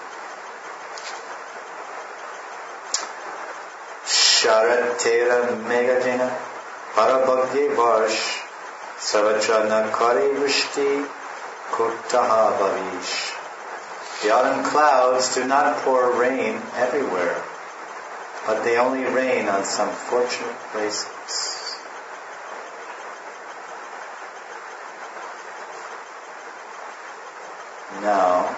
Speaker 1: Sharatera Megajena Parabhagye Varsh Savachana Kari Vrishti Kurtaha Bhavish. The autumn clouds do not pour rain everywhere, but they only rain on some fortunate places. Now,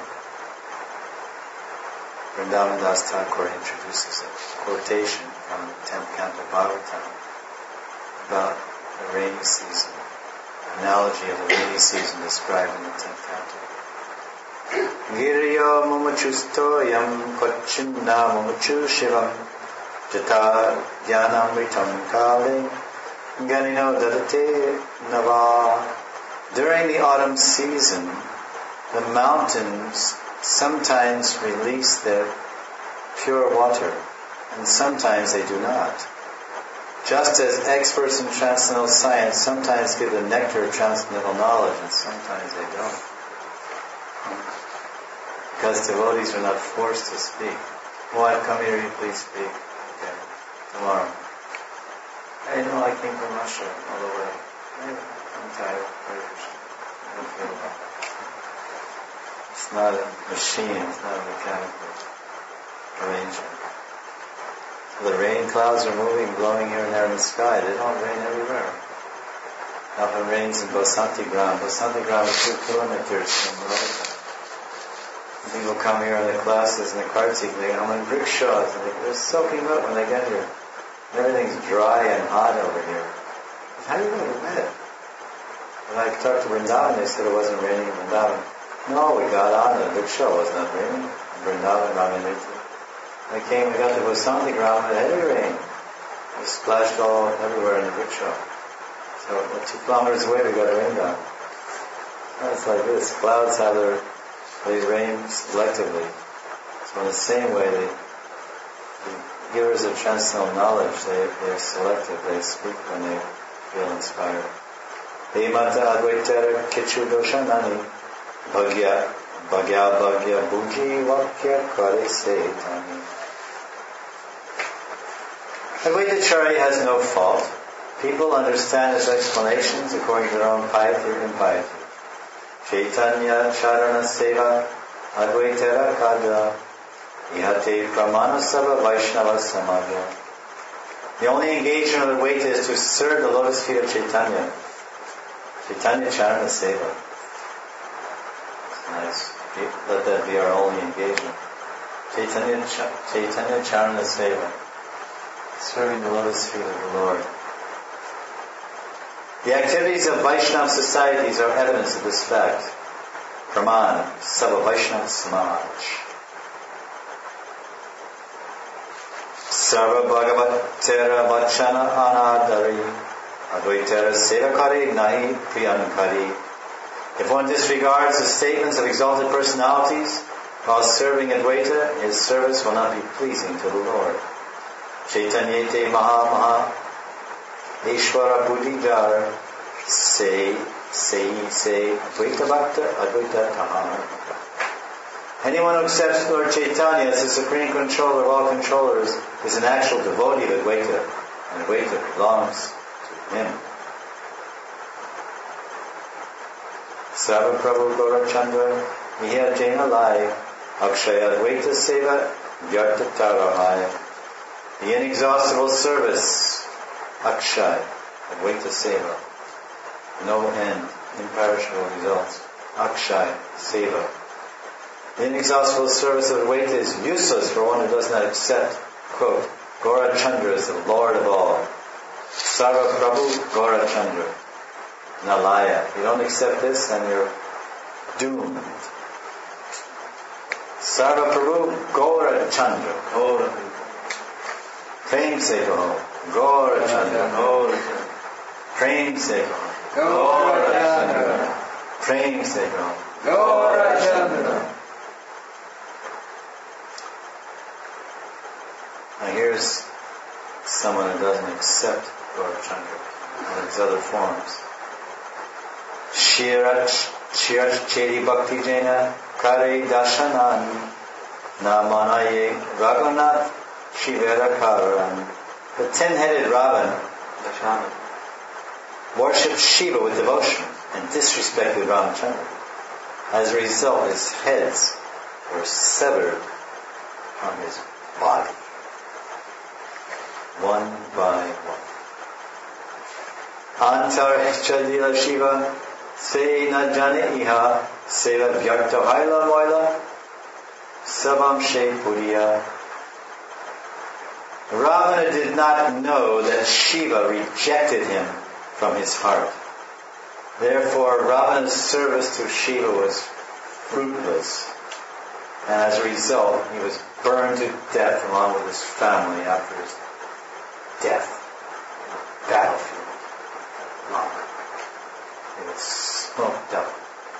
Speaker 1: Vrindavan Das Thakur introduces a quotation from the tenth canto of Bhagavatam about the rainy season, an analogy of the rainy season described in the tenth canto. Girya mumuchusto yam kochinna mumuchu shivam Jata Dhyanamritam Kale Ganino Dadate Nava. During the autumn season, the mountains sometimes release their pure water, and sometimes they do not. Just as experts in transcendental science sometimes give the nectar of transcendental knowledge, and sometimes they don't. Because devotees are not forced to speak. Oh, I've come here, you please speak. tomorrow. Hey, no, I came from Russia all the way. Hey, I'm tired. Hare Krishna. I don't feel well. It's not a machine. It's not a mechanical arrangement. The rain clouds are moving, blowing here and there in the sky. They don't rain everywhere. Often rains in Basanti Gram. Basanti Gram is two kilometers from Radha. People come here in the classes in the Kartik, they come in rickshaws, and they, they're soaking wet when they get here. Everything's dry and hot over here. How are you going to get wet? When I talked to Vrindavan, they said it wasn't raining in Vrindavan. No, we got on, the rickshaw was not raining. Vrindavan, Ramaniti. I came, we got to Basanti Gram, and heavy rain. It splashed all everywhere in the rickshaw. So, well, two kilometers away, we got rained on. It's like this. Clouds have their, they rain selectively. So in the same way, they, the givers of transcendental knowledge, they, they're selective. They speak when they feel inspired. Hemata Advaitara Kichu Doshanani Bhagya Bhagya Bhagya Bhuji Vakya Kare Setani. Advaitacharya has no fault. People understand his explanations according to their own piety or impiety. Chaitanya Charana Seva Advaitara Kadra Ihate Pramana Sava Vaishnava Samaja. The only engagement of Advaita is to serve the lotus feet of Chaitanya. Chaitanya Charana Seva. Nice. Let that be our only engagement. Chaitanya, Chaitanya Charana Seva. Serving the lotus feet of the Lord. The activities of Vaishnava societies are evidence of this fact. Praman, Sava Vaishnava Samaj. Sarva Bhagavatera Vachana Anadari Advaitera Sevakari Nahi Priyankari. If one disregards the statements of exalted personalities while serving Advaita, his service will not be pleasing to the Lord. Chaitanyate Maha Maha Ishvara Buddhijar say, say, say, Advaita Bhakta, Advaita Tahana. Anyone who accepts Lord Chaitanya as the supreme controller of all controllers is an actual devotee of Advaita, and Advaita belongs to him. Sarva Prabhu Gaurachandra, Miha Jaina Lai, Akshaya Advaita Seva, Vyarta Tarahaya. The inexhaustible service, Akshay, Advaita Seva. No end, imperishable results. Akshay, Seva. The inexhaustible service of Advaita is useless for one who does not accept, quote, Gaurachandra is the Lord of all. Sarva Prabhu Gaurachandra. Nalaya. If you don't accept this, then you're doomed. Sarva Prabhu Gaurachandra. Gaurachandra. Prem se kaho. Gaurachandra. Gaurachandra. Prem se kaho. Gaurachandra. Prem se kaho. Gaurachandra. Now here's someone who doesn't accept Gaurachandra, one of his other forms. Shirach Shirach Chedi Bhakti Jena Kare Dashanan Namanaye Raghunath Shivera Karan. The ten-headed Ravan worshipped Shiva with devotion and disrespected Ramachandra. As a result, his heads were severed from his body, one by one. Antar Chadila Shiva Se na jane iha seva vyarta haila moila savam she puriya. Ravana did not know that Shiva rejected him from his heart. Therefore, Ravana's service to Shiva was fruitless. And as a result, he was burned to death along with his family after his death in the battlefield. Long. He was smoked up.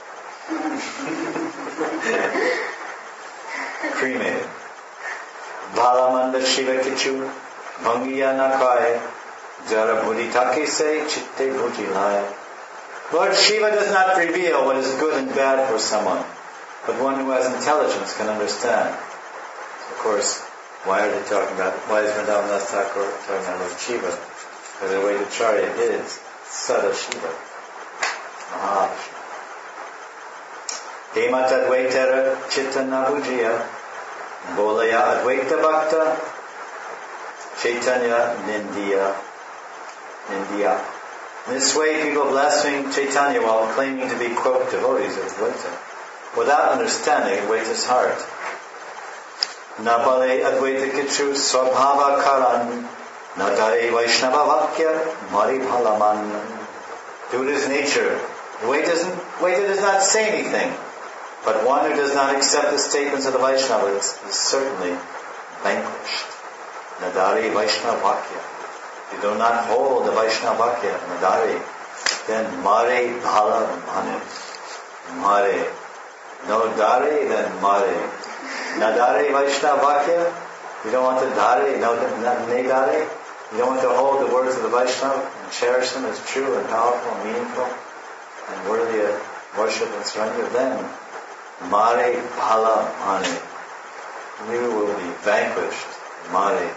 Speaker 1: Cremated. Balamanda Shiva Kichu Bhangiya Nakai Jara Buddhitake Se Chitte Bhujilaya. Lord Shiva does not reveal what is good and bad for someone, but one who has intelligence can understand. Of course, Why are they talking about, why is Vrindavan Das Thakur talking about Lord Shiva? Because the Advaitacharya is Sada Shiva, Mahavishnu. Hemat Advaitara Chitta Nabujaya Bolaya Advaita Bhakta Chaitanya Nindiya Nindiya. In this way, people blaspheme Chaitanya while claiming to be, quote, devotees of Advaita, without understanding Advaita's heart. Nabale Advaita Kichu Swabhava Karan Nadare Vaishnava Vakya Mari Bhalaman. Due to his nature, Advaita doesn't, Advaita does not say anything, but one who does not accept the statements of the Vaishnavas is certainly vanquished. Nadare Vaishnava Vakya. You do not hold the Vaishnavakya, Nadari, then Mare Bhala Mane. Mare. No Dare, then Mare. Nadare Vaishnavakya, you don't want to Dare, no Nedare, you don't want to hold the words of the Vaishnava and cherish them as true and powerful and meaningful and worthy of worship and surrender, then Mare Bhala Mane. You will be vanquished. Mare.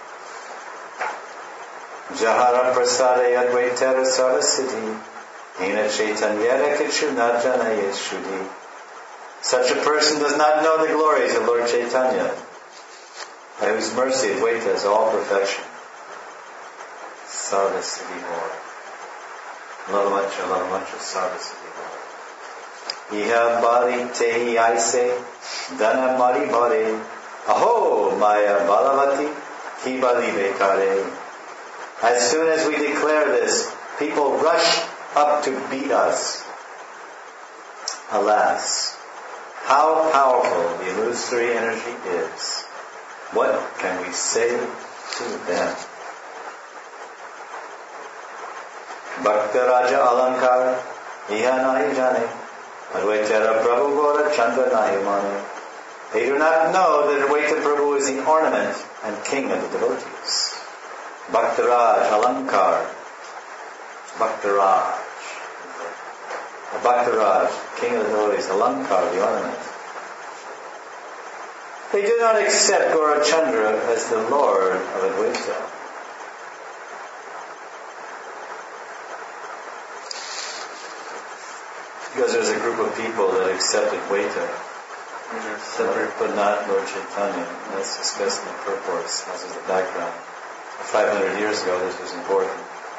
Speaker 1: Jahara Prasade Advaitara Sarasiti Hina Chaitanyara Kichu Najana Yeshudi. Such a person does not know the glories of Lord Chaitanya, by whose mercy Advaita is all perfection. Sarvasiddhi Lord. Lalamacha, Lalamacha, Sarvasiddhi Lord. Iha Bali Tehi Aise Dana Mari Bari Aho Maya Balavati Ki Bali Bekare. As soon as we declare this, people rush up to beat us. Alas, how powerful the illusory energy is. What can we say to them? Bhakta Raja Alankar Iha Nahi Jane Advaitara Prabhu Gora Chandra Nahi Mane. They do not know that Advaita Prabhu is the ornament and king of the devotees. Bhaktaraj, Alankar, Bhaktaraj, Bhaktaraj, king of the devotees, Alankar, the ornament. They do not accept Gaurachandra as the Lord of Advaita. Because there's a group of people that accept Advaita, but not Lord Chaitanya. That's discussed in the purports. This is the background. Five hundred years ago, this was important.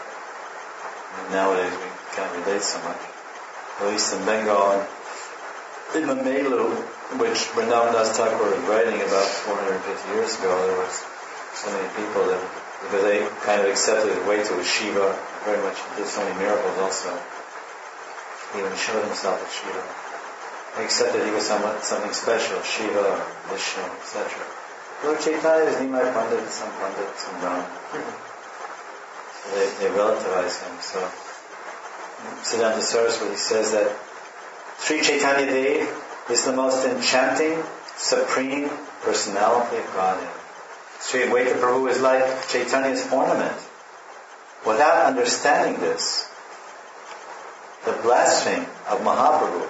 Speaker 1: And nowadays, we can't relate so much. At least in Bengal, in the Melu, which Vrindavan Das Thakur was writing about four hundred fifty years ago, there was so many people that, because they kind of accepted Advaita with Shiva, very much did so many miracles also. He even showed himself as Shiva. They accepted he was somewhat, something special, Shiva, Vishnu, et cetera. Lord Chaitanya is Nimai Pandit, some Pandit, some Brahman. So they, they relativize him. So Siddhanta Saraswati says that Sri Chaitanya Dev is the most enchanting, supreme personality of Godhead. Sri Advaita Prabhu is like Chaitanya's ornament. Without understanding this, the blasphemy of Mahaprabhu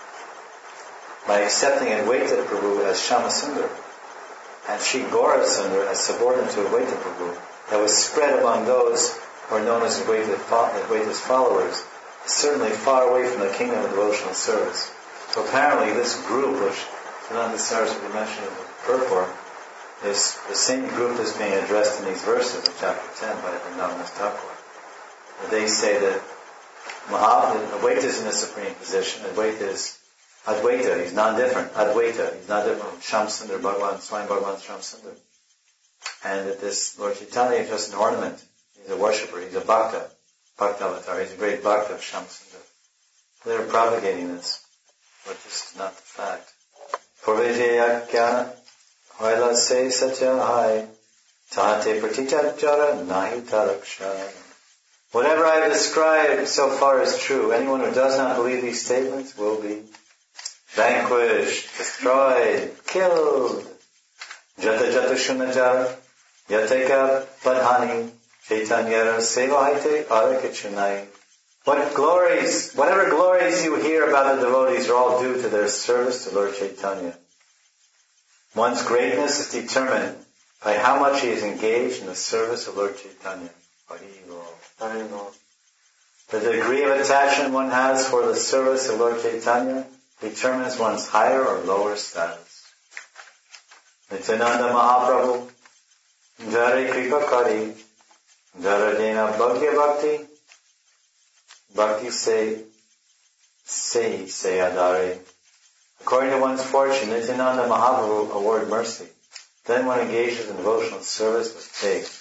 Speaker 1: by accepting Advaita Prabhu as Shyamasundar and Sri Gaurasundar as subordinate to Advaita Prabhu, that was spread among those who are known as Advaita, Advaita's followers, is certainly far away from the kingdom of devotional service. So apparently this group, which Siddhanta Saraswati mentioned in the purport, is the same group that's being addressed in these verses of chapter ten by Vrindavan Das Thakur. They say that Mahaprabhu, Advaita is in the supreme position. Advaita is Advaita, he's non-different. Advaita, he's not different from Shyamsundar Bhagavan, Swami Bhagavan Shyamsundar. And that this Lord Chaitanya is just an ornament. He's a worshipper, he's a bhakta, bhakta avatar, he's a great bhakta of Shyamsundar. They're propagating this, but this is not the fact. Purvijaya Kyana Hoila Se Satya Hai Tahate Pratichachara Nahi Taraksha. Whatever I have described so far is true. Anyone who does not believe these statements will be vanquished, destroyed, killed. Jata Jata Shunajar Yateka Padhani Chaitanyara Sevahaite Arakachunai. What glories, whatever glories you hear about the devotees are all due to their service to Lord Chaitanya. One's greatness is determined by how much he is engaged in the service of Lord Chaitanya. The degree of attachment one has for the service of Lord Chaitanya determines one's higher or lower status. Nityananda Mahaprabhu, Jare Kripa Kari, Jara Dena Bhagya Bhakti, Bhakti Se, Se, Se Adare. According to one's fortune, Nityananda Mahaprabhu award mercy. Then one engages in devotional service with faith.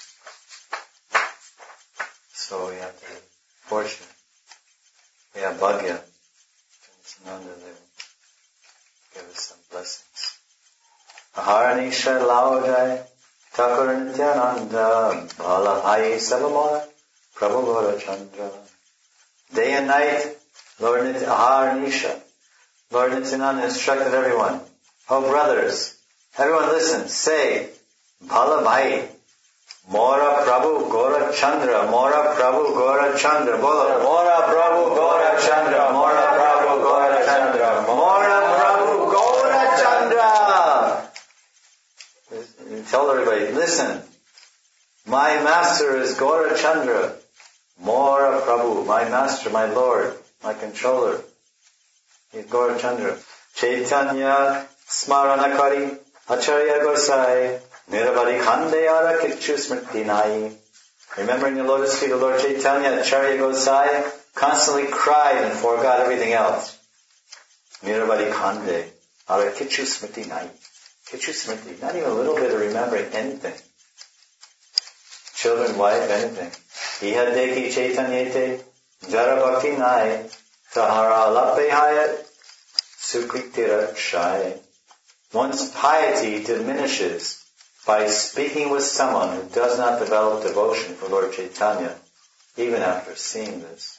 Speaker 1: So we have to be fortunate. We have Bhagya. Nityananda will give us some blessings. Aharanisha Laojai, Thakur Nityananda, Bhalahai Savamara, Prabhu Gora Chandra. Day and night, Lord Nit- Aharanisha, Lord Nityananda instructed everyone. Oh brothers, everyone listen, say, Bhala Bhai, Mora Prabhu Gora Chandra, Mora Prabhu Gora Chandra, Bola, Mora Prabhu Gora Chandra, Mora Prabhu Gora Chandra, Mora Prabhu Gora Chandra. Tell everybody, listen, my master is Gora Chandra, Mora Prabhu, my master, my lord, my controller. He's Gora Chandra. Chaitanya Smaranakari Acharya Gosai Nirabari Khandeyara Kichu Smriti Nai. Remembering the lotus feet of Lord Chaitanya, Acharya Gosai constantly cried and forgot everything else. Nirabari Khande Ara Kichu Smriti Nai. Kichu Smriti, not even a little bit of remembering anything. Children, wife, anything. Iha Deki Chaitanyete Jara Bhakti Nai Tahara Lape Hayat Sukritira Shai. One's piety diminishes by speaking with someone who does not develop devotion for Lord Chaitanya, even after seeing this.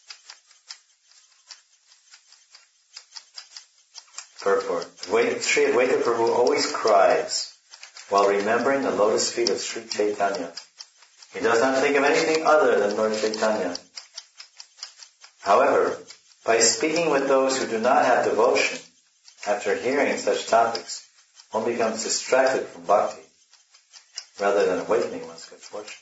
Speaker 1: Purport. Sri Advaita Prabhu always cries while remembering the lotus feet of Sri Chaitanya. He does not think of anything other than Lord Chaitanya. However, by speaking with those who do not have devotion, after hearing such topics, one becomes distracted from bhakti, rather than awakening one's good fortune.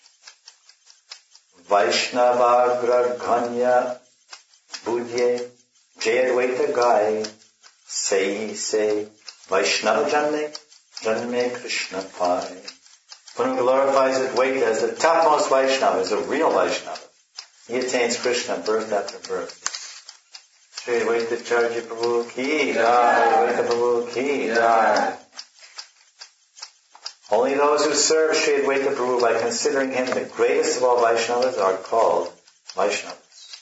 Speaker 1: Vaishnava Graganya Budye Jayadvaita Gai Sei Se Vaishnava Janme Janme Krishna Pai. One who glorifies Advaita as the topmost Vaishnava, is a real Vaishnava. He attains Krishna birth after birth. Shri Advaita Acharya Prabhu Ki Jai, Advaita Prabhu Ki Jai. Only those who serve Shri Advaita Prabhu by considering him the greatest of all Vaishnavas are called Vaishnavas.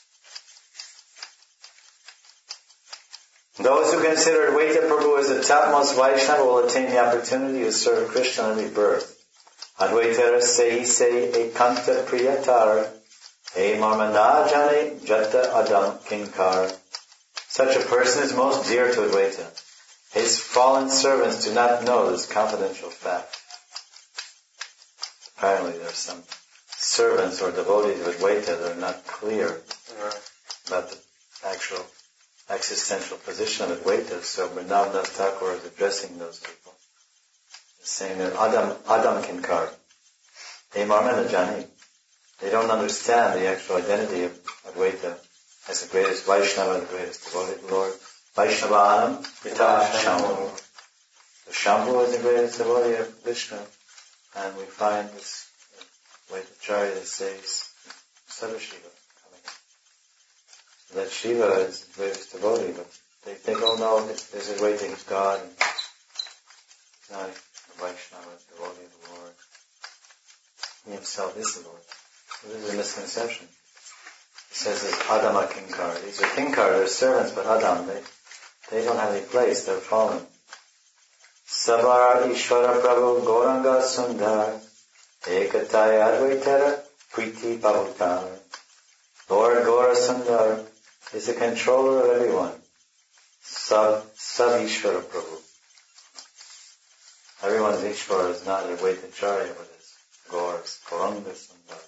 Speaker 1: Those who consider Advaita Prabhu as the topmost Vaishnava will attain the opportunity to serve Krishna in every birth. Advaitara Sei Se Ekanta Priyatar E Marmana Jane Jata Adam Kinkar. Such a person is most dear to Advaita. His fallen servants do not know this confidential fact. Apparently there are some servants or devotees of Advaita that are not clear about the actual existential position of Advaita. So Vrindavan Das Thakur is addressing those people, saying that Adam, Adam Kinkar, they Marmana Jani. They don't understand the actual identity of Advaita as the greatest Vaishnava, the greatest devotee of the Lord. Vaishnavanam Pita Shambhu. So Shambhu is the greatest devotee of Vishnu. And we find this Vaitacharya that says Sadashiva coming in. So that Shiva is the greatest devotee, but they think, oh no, this is Advaita, he's God. And he's not a Vaishnava, devotee of the Lord. He himself is the Lord. So this is a misconception. He says it's Adama Kinkar. These are Kinkar, they're servants, but Adam, they, they don't have any place, they're fallen. Sabara Ishvara Prabhu Gauranga Sundar Ekataya Advaitara Priti Pavutar. Lord Gaura Sundar is the controller of everyone. Sab, Sab Ishvara Prabhu. Everyone's Ishvara is not Advaitacharya, but is Gaura's Gauranga Sundar.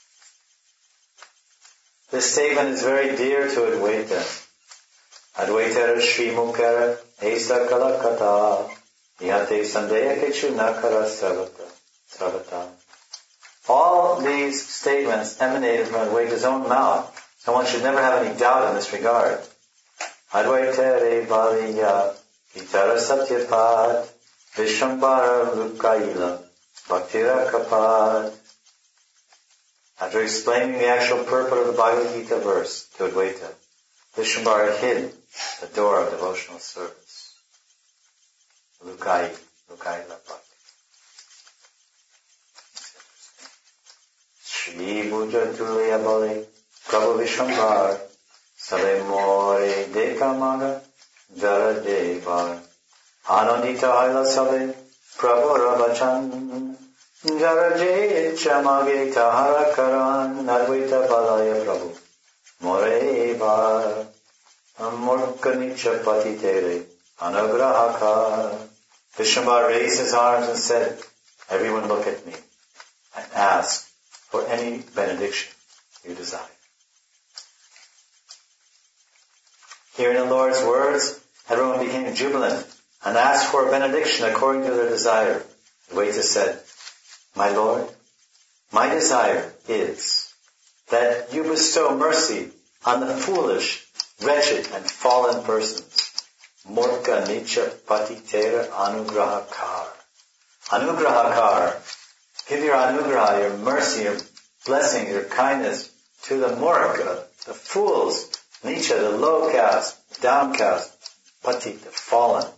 Speaker 1: This statement is very dear to Advaita. Advaitara Shri Mukara Esa Kalakata Yate Sandeya Kichu Nakara Savata Sarvata. All these statements emanated from Advaita's own mouth, so one should never have any doubt in this regard. Advaita re baliya Gitara Satyapad Vishambara Lukaila Bhaktira Kapad. After explaining the actual purport of the Bhagavad Gita verse to Advaita, Vishambara hid the door of devotional service. Lukai, Lukaila Bhakti. Shri Bhuja Tulya Bali Prabhu Vishambara Sale More Dekamaga Jara Devar Anandita Haila Sabe Prabhu Rabachan Jara Je Chamage Tahara Karan Advaita Balaya Prabhu Morevar Amurkanicha Patitere Anagrahaka. Vishambara raised his arms and said, everyone look at me and ask for any benediction you desire. Hearing the Lord's words, everyone became jubilant and asked for a benediction according to their desire. Advaita said, my Lord, my desire is that you bestow mercy on the foolish, wretched, and fallen persons. Murka Nicha Patitera Anugrahakar. Anugrahakar. Give your anugraha, your mercy, your blessing, your kindness to the murka, the fools, Nicha, the low caste, downcast, Patit, the fallen.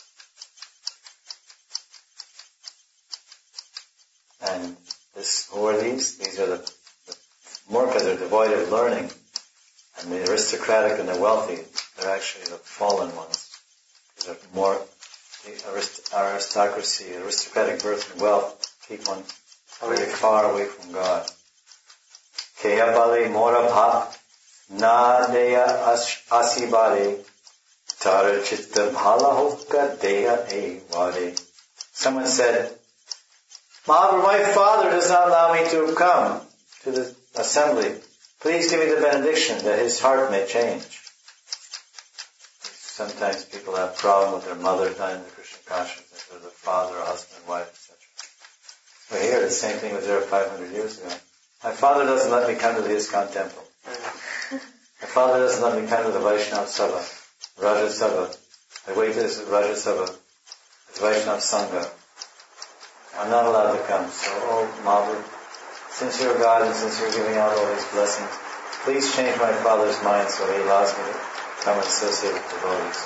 Speaker 1: And this, who are these? These are the, the murkas are devoid of learning, and the aristocratic and the wealthy, they're actually the fallen ones. These are more, the arist- aristocracy, aristocratic birth and wealth keep one very far away from God. Kehapali morabha nadeya asibare tara chitta bhala hokka deya e vare. Someone said, Mahaprabhu, my father does not allow me to come to the assembly. Please give me the benediction that his heart may change. Sometimes people have problem with their mother dying in the Krishna consciousness, or the father, or husband, wife, et cetera. But here, the same thing was there five hundred years ago. My father doesn't let me come to the ISKCON temple. My father doesn't let me come to the Vaishnava Sabha, Raja Sabha. I wait to this Raja Sabha, the Vaishnava Sangha. I'm not allowed to come. So, oh, Mahaprabhu, since you're God and since you're giving out all these blessings, please change my father's mind so he allows me to come and associate with devotees.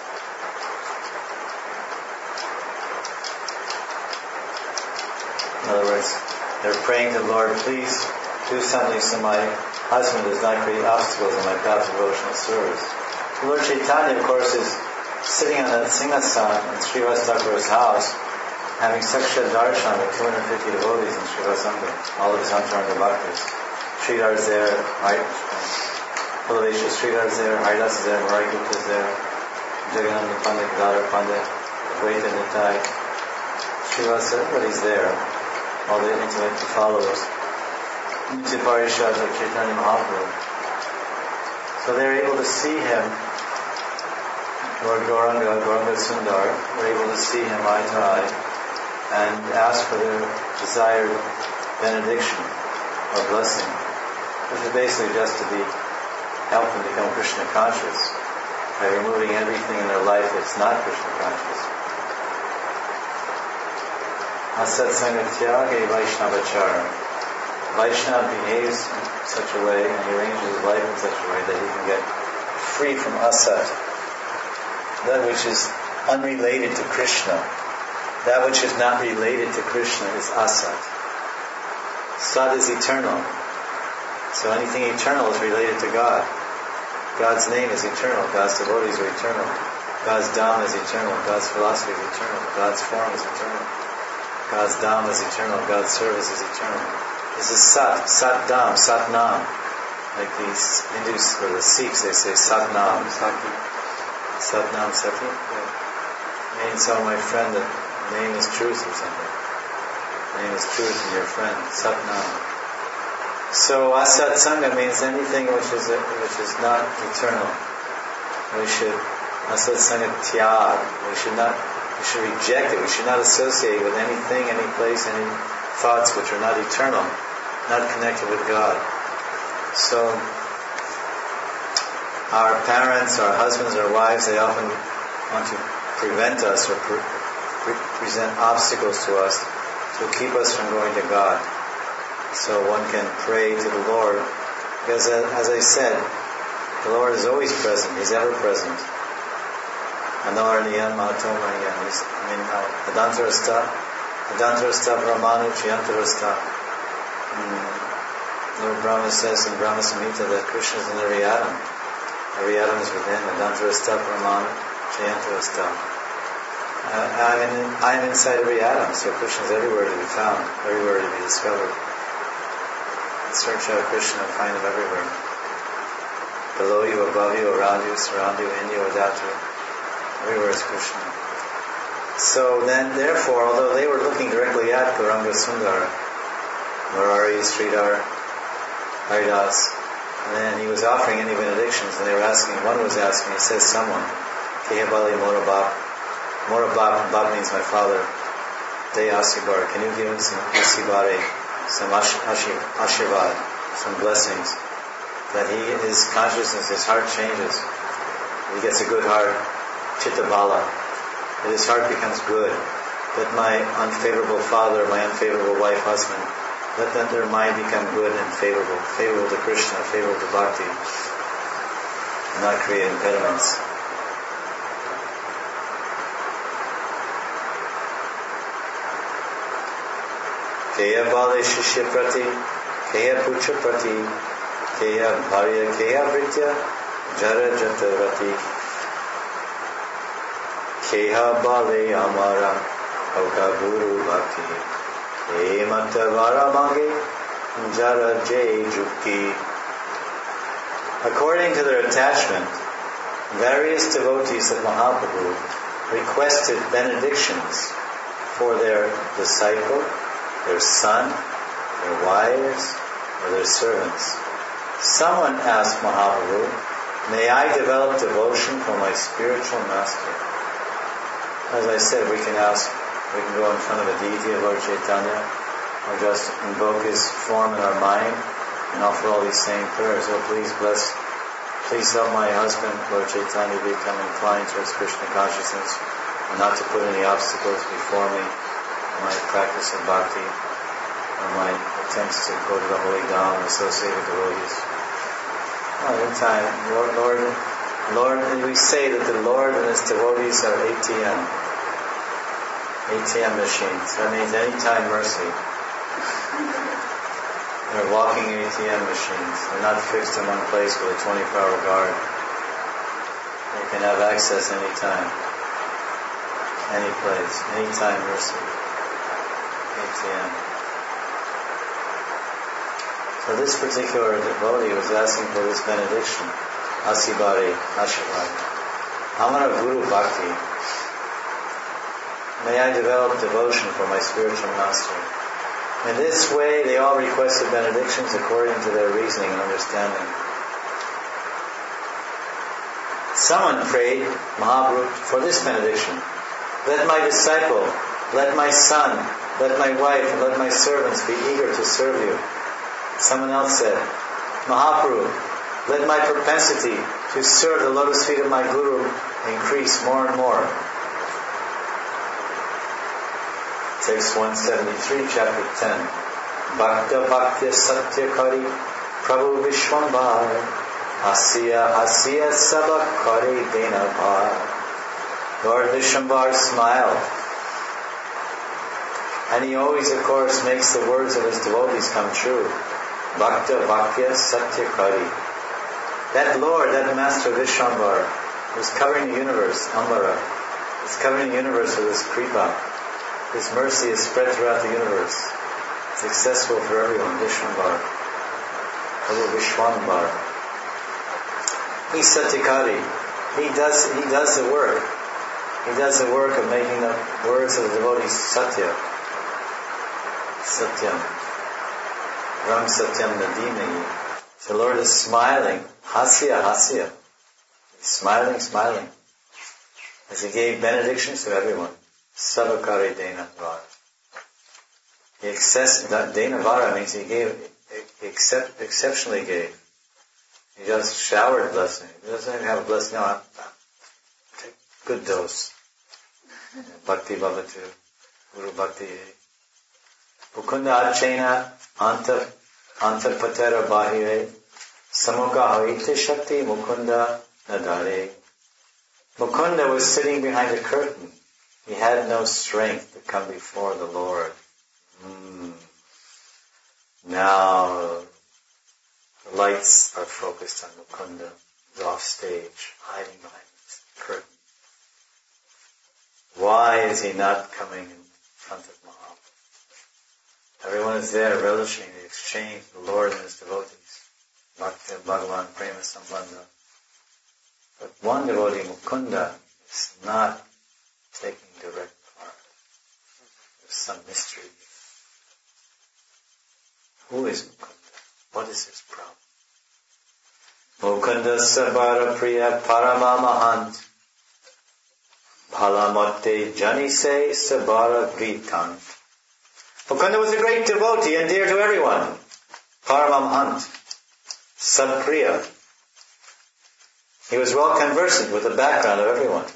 Speaker 1: In other words, they're praying to the Lord, please do something so my husband does not create obstacles in my path of devotional service. The Lord Chaitanya, of course, is sitting on a Singhasan in Srivas Thakur's house, having Saksha Darshan with two hundred fifty devotees in Srivasanga, all of his Antaranga Bhaktas. Sridhar is there, right? Pulavesha Sridhar is there, Haridas is there, Marai Gupta is there, Jagananda Pandit, Gadadhar Pandit, Advaita Nitai, Srivasa, everybody's there, all the intimate followers. Nitya Parishad of Chaitanya Mahaprabhu. So they're able to see him, Lord Gauranga, Gauranga Sundar, were able to see him eye to eye and ask for their desired benediction or blessing, which is basically just to be help them become Krishna conscious by removing everything in their life that's not Krishna conscious. Asat Sangatyage Vaishnavachara. Vaishnava behaves in such a way and he arranges his life in such a way that he can get free from asat, that which is unrelated to Krishna. That which is not related to Krishna is asat. Sat is eternal. So anything eternal is related to God. God's name is eternal. God's devotees are eternal. God's Dham is eternal. God's philosophy is eternal. God's form is eternal. God's Dham is eternal. God's service is eternal. This is Sat, Sat Dham, Sat Nam. Like these Hindus or the Sikhs, they say Sat Nam. Sat Nam, Sati. I mean, so my friend, the name is truth or something. The name is truth and your friend, Sat Nam. So Asat Sangha means anything which is which is not eternal. We should Asat Sangha Tyag. We should not we should reject it. We should not associate with anything, any place, any thoughts which are not eternal, not connected with God. So, our parents, our husbands, our wives, they often want to prevent us or pre- pre- present obstacles to us to keep us from going to God. So one can pray to the Lord, because as I said, the Lord is always present. He's ever present. Anarniyan Mahatomaniyan. I mean, Adantarasta, Adantarasta Brahmanu Chiyantarasta. Lord Brahma says in Brahma Samhita that Krishna is in every atom. Every atom is within. Adantarasta Brahmanu Chiyantarasta. I'm, in, I'm inside every atom, so Krishna is everywhere to be found, everywhere to be discovered. Search out Krishna and find him everywhere. Below you, above you, around you, surround you, in you, without you. Everywhere is Krishna. So then, therefore, although they were looking directly at Gauranga Sundara, Murari, Sridhar, Haridas, and then he was offering any benedictions, and they were asking, one was asking, he says someone, Kehabali Morabab, Morabab, Bab means my father, De Asibar, can you give him some Asibare, some ash- ash- ashirvad, some blessings, that he, his consciousness, his heart changes. He gets a good heart, chitta bala, that his heart becomes good. Let my unfavorable father, my unfavorable wife, husband, let them, their mind become good and favorable, favorable to Krishna, favorable to bhakti, and not create impediments. Keya Bale Shishya Prati, Keya Pucha Prati, Keya Bharya, Keya Vritya, Jara Jata Rati, Keha Bale Amara, Auka Guru Bhakti, Ke Mata Vara Mange, Jara Jay Jukti. According to their attachment, various devotees of Mahaprabhu requested benedictions for their disciple, their son, their wives, or their servants. Someone asked Mahaprabhu, may I develop devotion for my spiritual master? As I said, we can ask, we can go in front of a deity of Lord Chaitanya, or just invoke his form in our mind, and offer all these same prayers. Oh, please bless, please help my husband, Lord Chaitanya, become inclined towards Krishna consciousness, and not to put any obstacles before me, my practice of bhakti, or my attempts to go to the holy dham and associate with devotees. All the time, Lord, Lord, Lord, and we say that the Lord and His devotees are A T M, A T M machines. That means anytime mercy. They're walking A T M machines. They're not fixed in one place with a twenty-four hour guard. They can have access anytime, any place, anytime mercy. A T M. So this particular devotee was asking for this benediction, Asibari, Ashirvad. Amara Guru Bhakti. May I develop devotion for my spiritual master. In this way, they all requested benedictions according to their reasoning and understanding. Someone prayed, Mahaprabhu, for this benediction. Let my disciple, let my son, let my wife and let my servants be eager to serve you. Someone else said, Mahaprabhu, let my propensity to serve the lotus feet of my Guru increase more and more. Text one seventy-three, chapter ten. Bhakta Bhaktya Satya Kari Prabhu Vishwambar Asya Asya Sabha Kari Dena Bhar. Lord Vishwambar smiled. And he always, of course, makes the words of his devotees come true. Bhakta Bhaktya Satya Kari. That Lord, that Master Vishwambar, who's covering the universe, Ambara, is covering the universe with his kripa. His mercy is spread throughout the universe. It's accessible for everyone. Vishwambar. Prabhu Vishwambar. He's Satyakari. He does, he does the work. He does the work of making the words of the devotees Satya. Satyam. Ram Satyam Nadini. The Lord is smiling. Hasya, Hasya. He's smiling, smiling. As He gave benedictions to everyone. Sabakari Dena Var. He excess, Denavara means he gave, except, exceptionally gave. He just showered blessing. He doesn't even have a blessing. No, take a good dose. Bhakti Bhavatu, Guru Bhakti. Mukunda Achena Anta Anta Patera Bahire Samuka Haite Shakti Mukunda Nadare. Mukunda was sitting behind a curtain. He had no strength to come before the Lord. Mm. Now the lights are focused on Mukunda. He's off stage, hiding behind the curtain. Why is he not coming in front of Mahaprabhu? Everyone is there relishing the exchange of the Lord and His devotees. Bhakti Bhagavan Prema Sambandha. But one devotee, Mukunda, is not taking direct part. There's some mystery. Who is Mukunda? What is his problem? Mukunda Sabara Priya Paramamahant Palamotte Janise Sabara Gritant. Mukunda was a great devotee and dear to everyone. Paramamahant. Sabpriya. He was well conversant with the background of everyone.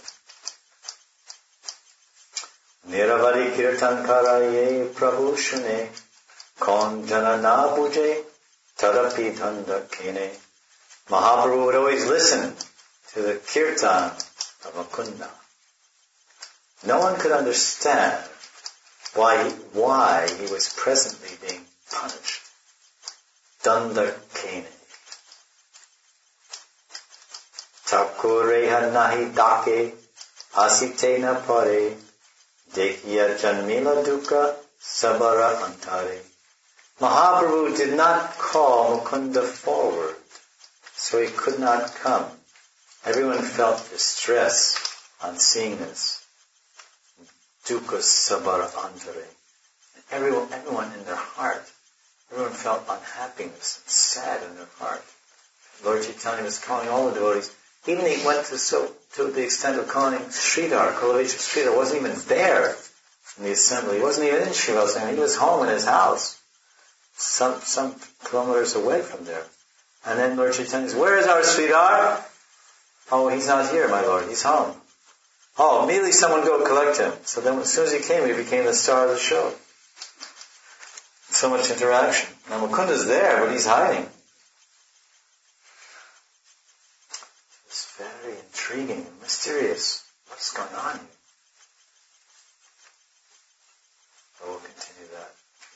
Speaker 1: Niravari Kirtankara ye Prabhu Shune Kon Jana Na Buje Tarapi Dhanda Kine. Mahaprabhu would always listen to the kirtan of Mukunda. No one could understand why he, why he was presently being punished. Danda Kine. Takureha nahi dake asite na pare dekhiya janmila dukkha sabara antare. Mahaprabhu did not call Mukunda forward, so he could not come. Everyone felt distress on seeing this. Dukkha sabara antare. Everyone, everyone in their heart, everyone felt unhappiness and sad in their heart. Lord Chaitanya was calling all the devotees. Even he went to so to the extent of calling Sridhar, Kulavesha Sridhar wasn't even there in the assembly. He wasn't even in Srivasana. He was home in his house, some some kilometers away from there. And then Lord Chaitanya says, "Where is our Sridhar?" "Oh, he's not here, my Lord. He's home." "Oh, immediately someone go collect him." So then as soon as he came, he became the star of the show. So much interaction. Now Mukunda's there, but he's hiding. Very intriguing and mysterious. What's going on here? So we'll continue that.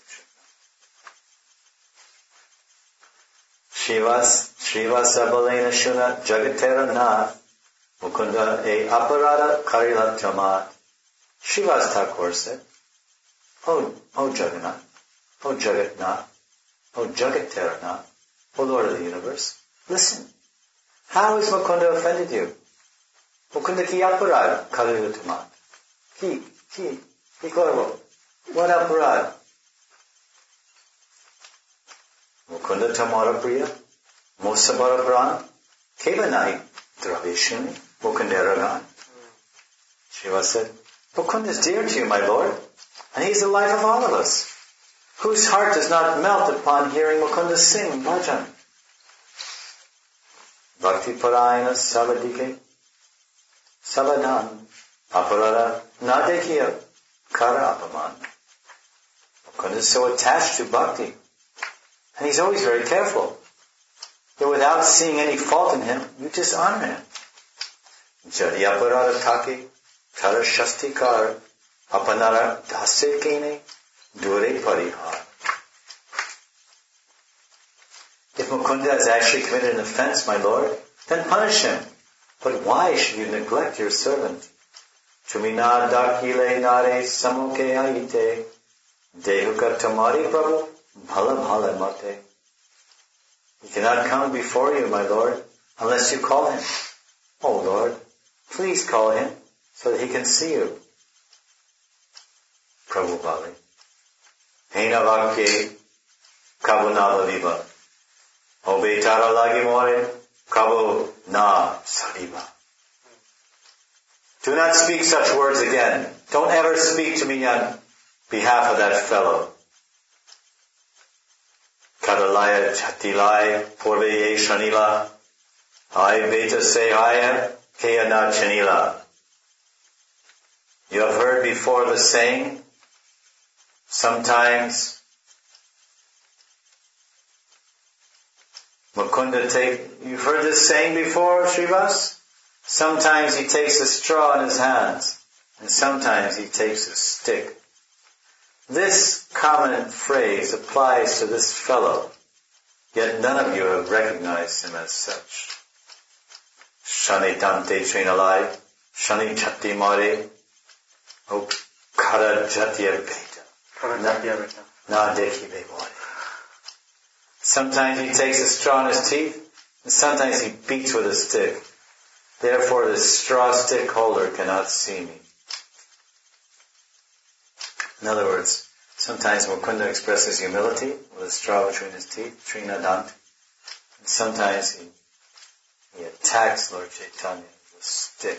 Speaker 1: Shivas Shivas Abalena Shuna Jagatera Na Mukunda E Aparada Karila Tamat. Shivas Thakur said, Oh, oh Jagannath, oh Jagatnath, oh Jagatera Na, O Lord of the universe, listen. How has Mukunda offended you? Mukunda ki aparad kalilu tamat. Ki, ki, ki korvo. What aparad? Mukunda tamara priya, mosabara prana, kevanai draveshuni, Mukunderagan. Shiva said, Mukunda is dear to you, my Lord, and he is the life of all of us. Whose heart does not melt upon hearing Mukunda sing bhajan? Bhakti Parayana Savadike Savadan Aparara Nadekya Kara Apaman. Mukunda is so attached to bhakti, and he's always very careful. But without seeing any fault in him, you dishonor him. Jadi Aparara Taki Kara Shastikar Apanara Dasekene Dure Parihar. If Mukunda has actually committed an offense, my Lord, then punish him. But why should you neglect your servant? Chumina dakile nare samuke aite dehuka tamari prabhu bhala bhala mate. He cannot come before you, my Lord, unless you call him. Oh Lord, please call him so that he can see you. Prabhu Bali. Hena vakye kabunava viva. Obetara lagi more, kabo na sariba. Do not speak such words again. Don't ever speak to me on behalf of that fellow. Kadalaya Chatilai Porveye Shanila Hai Beta Sehaya Kayana Chanila. You have heard before the saying, sometimes Mukunda take, you've heard this saying before, Srivas? Sometimes he takes a straw in his hands, and sometimes he takes a stick. This common phrase applies to this fellow, yet none of you have recognized him as such. Shani Dante Trinalai, Shani Chatti Mare, O Kara Jatiya Beta. Na Dekhi Bevore. Sometimes he takes a straw in his teeth, and sometimes he beats with a stick. Therefore the straw stick holder cannot see me. In other words, sometimes Mukunda expresses humility with a straw between his teeth, Trinadant, and sometimes he, he attacks Lord Chaitanya with a stick.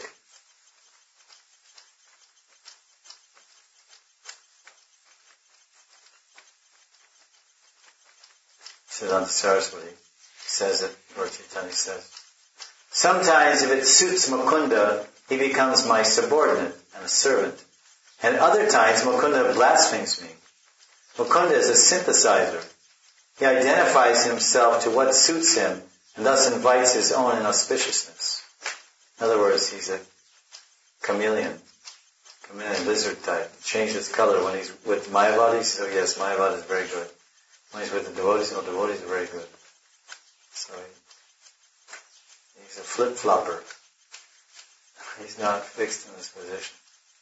Speaker 1: Siddhanta Saraswati says that Lord Chaitanya says, sometimes if it suits Mukunda, he becomes my subordinate and a servant. And other times Mukunda blasphemes me. Mukunda is a synthesizer. He identifies himself to what suits him and thus invites his own inauspiciousness. In other words, he's a chameleon, chameleon lizard type. He changes color when he's with Mayavadis. So yes, Mayavad is very good. When he's with the devotees, oh, devotees are very good. So he, he's a flip-flopper. He's not fixed in his position.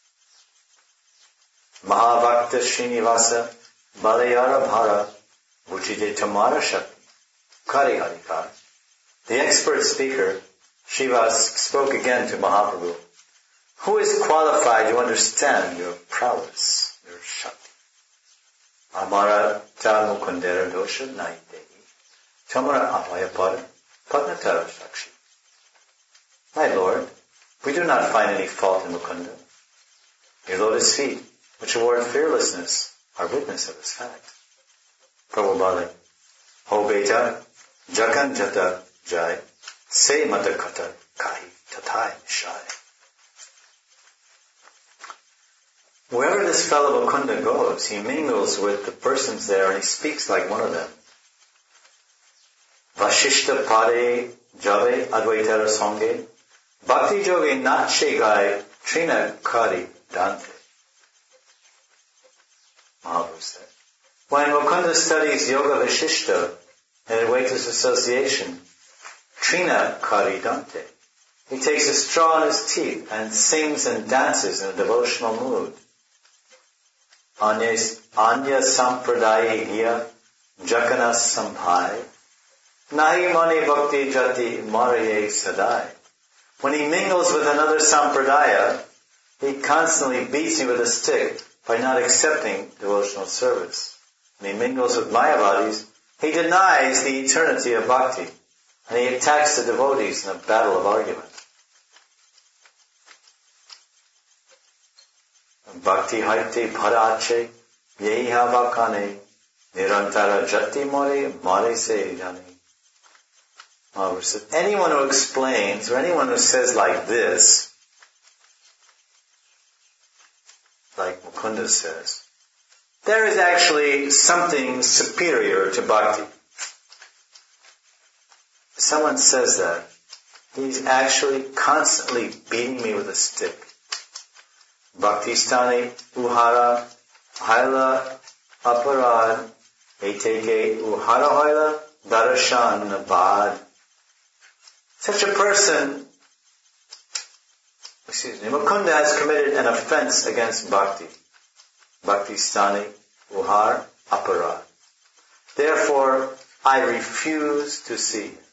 Speaker 1: Mahavakta Srinivasa Balayara Bhara Bhuchite Tamara Shakti Kari Harikar. The expert speaker, Srivas, spoke again to Mahaprabhu. Who is qualified to understand your prowess, your Shakti? Amara ta mukundera dosha naitehi tamara apaya pada padnatara shakshi. My Lord, we do not find any fault in Mukunda. Your lotus feet, which award fearlessness, are witness of this fact. Prabhupada, ho beta, jakan jata jai, se mata kata kahi tatai shai. Wherever this fellow Mukunda goes, he mingles with the persons there and he speaks like one of them. Vashishta pare jave advaitara songe, bhakti joge nache gai trina kari dante. Mahaprabhu said, when Mukunda studies Yoga Vashishta in Advaita's association, trina kari dante, he takes a straw in his teeth and sings and dances in a devotional mood. Anya sampradaya hiya jakana sambhai nahi mani bhakti jati maraye sadai. When he mingles with another sampradaya, he constantly beats me with a stick by not accepting devotional service. When he mingles with Mayavadis, he denies the eternity of bhakti, and he attacks the devotees in a battle of argument. Bhakti haite bharache yehi havakane nirantara jati more mare se jane. Mahaprabhu said, anyone who explains or anyone who says like this, like Mukunda says, there is actually something superior to bhakti. If someone says that, he's actually constantly beating me with a stick. Bhakti stani uhara haila aparad eteke uhara haila darashan bad. Such a person, excuse me, Mukunda has committed an offense against bhakti. Bhakti stani uhar aparad. Therefore, I refuse to see him.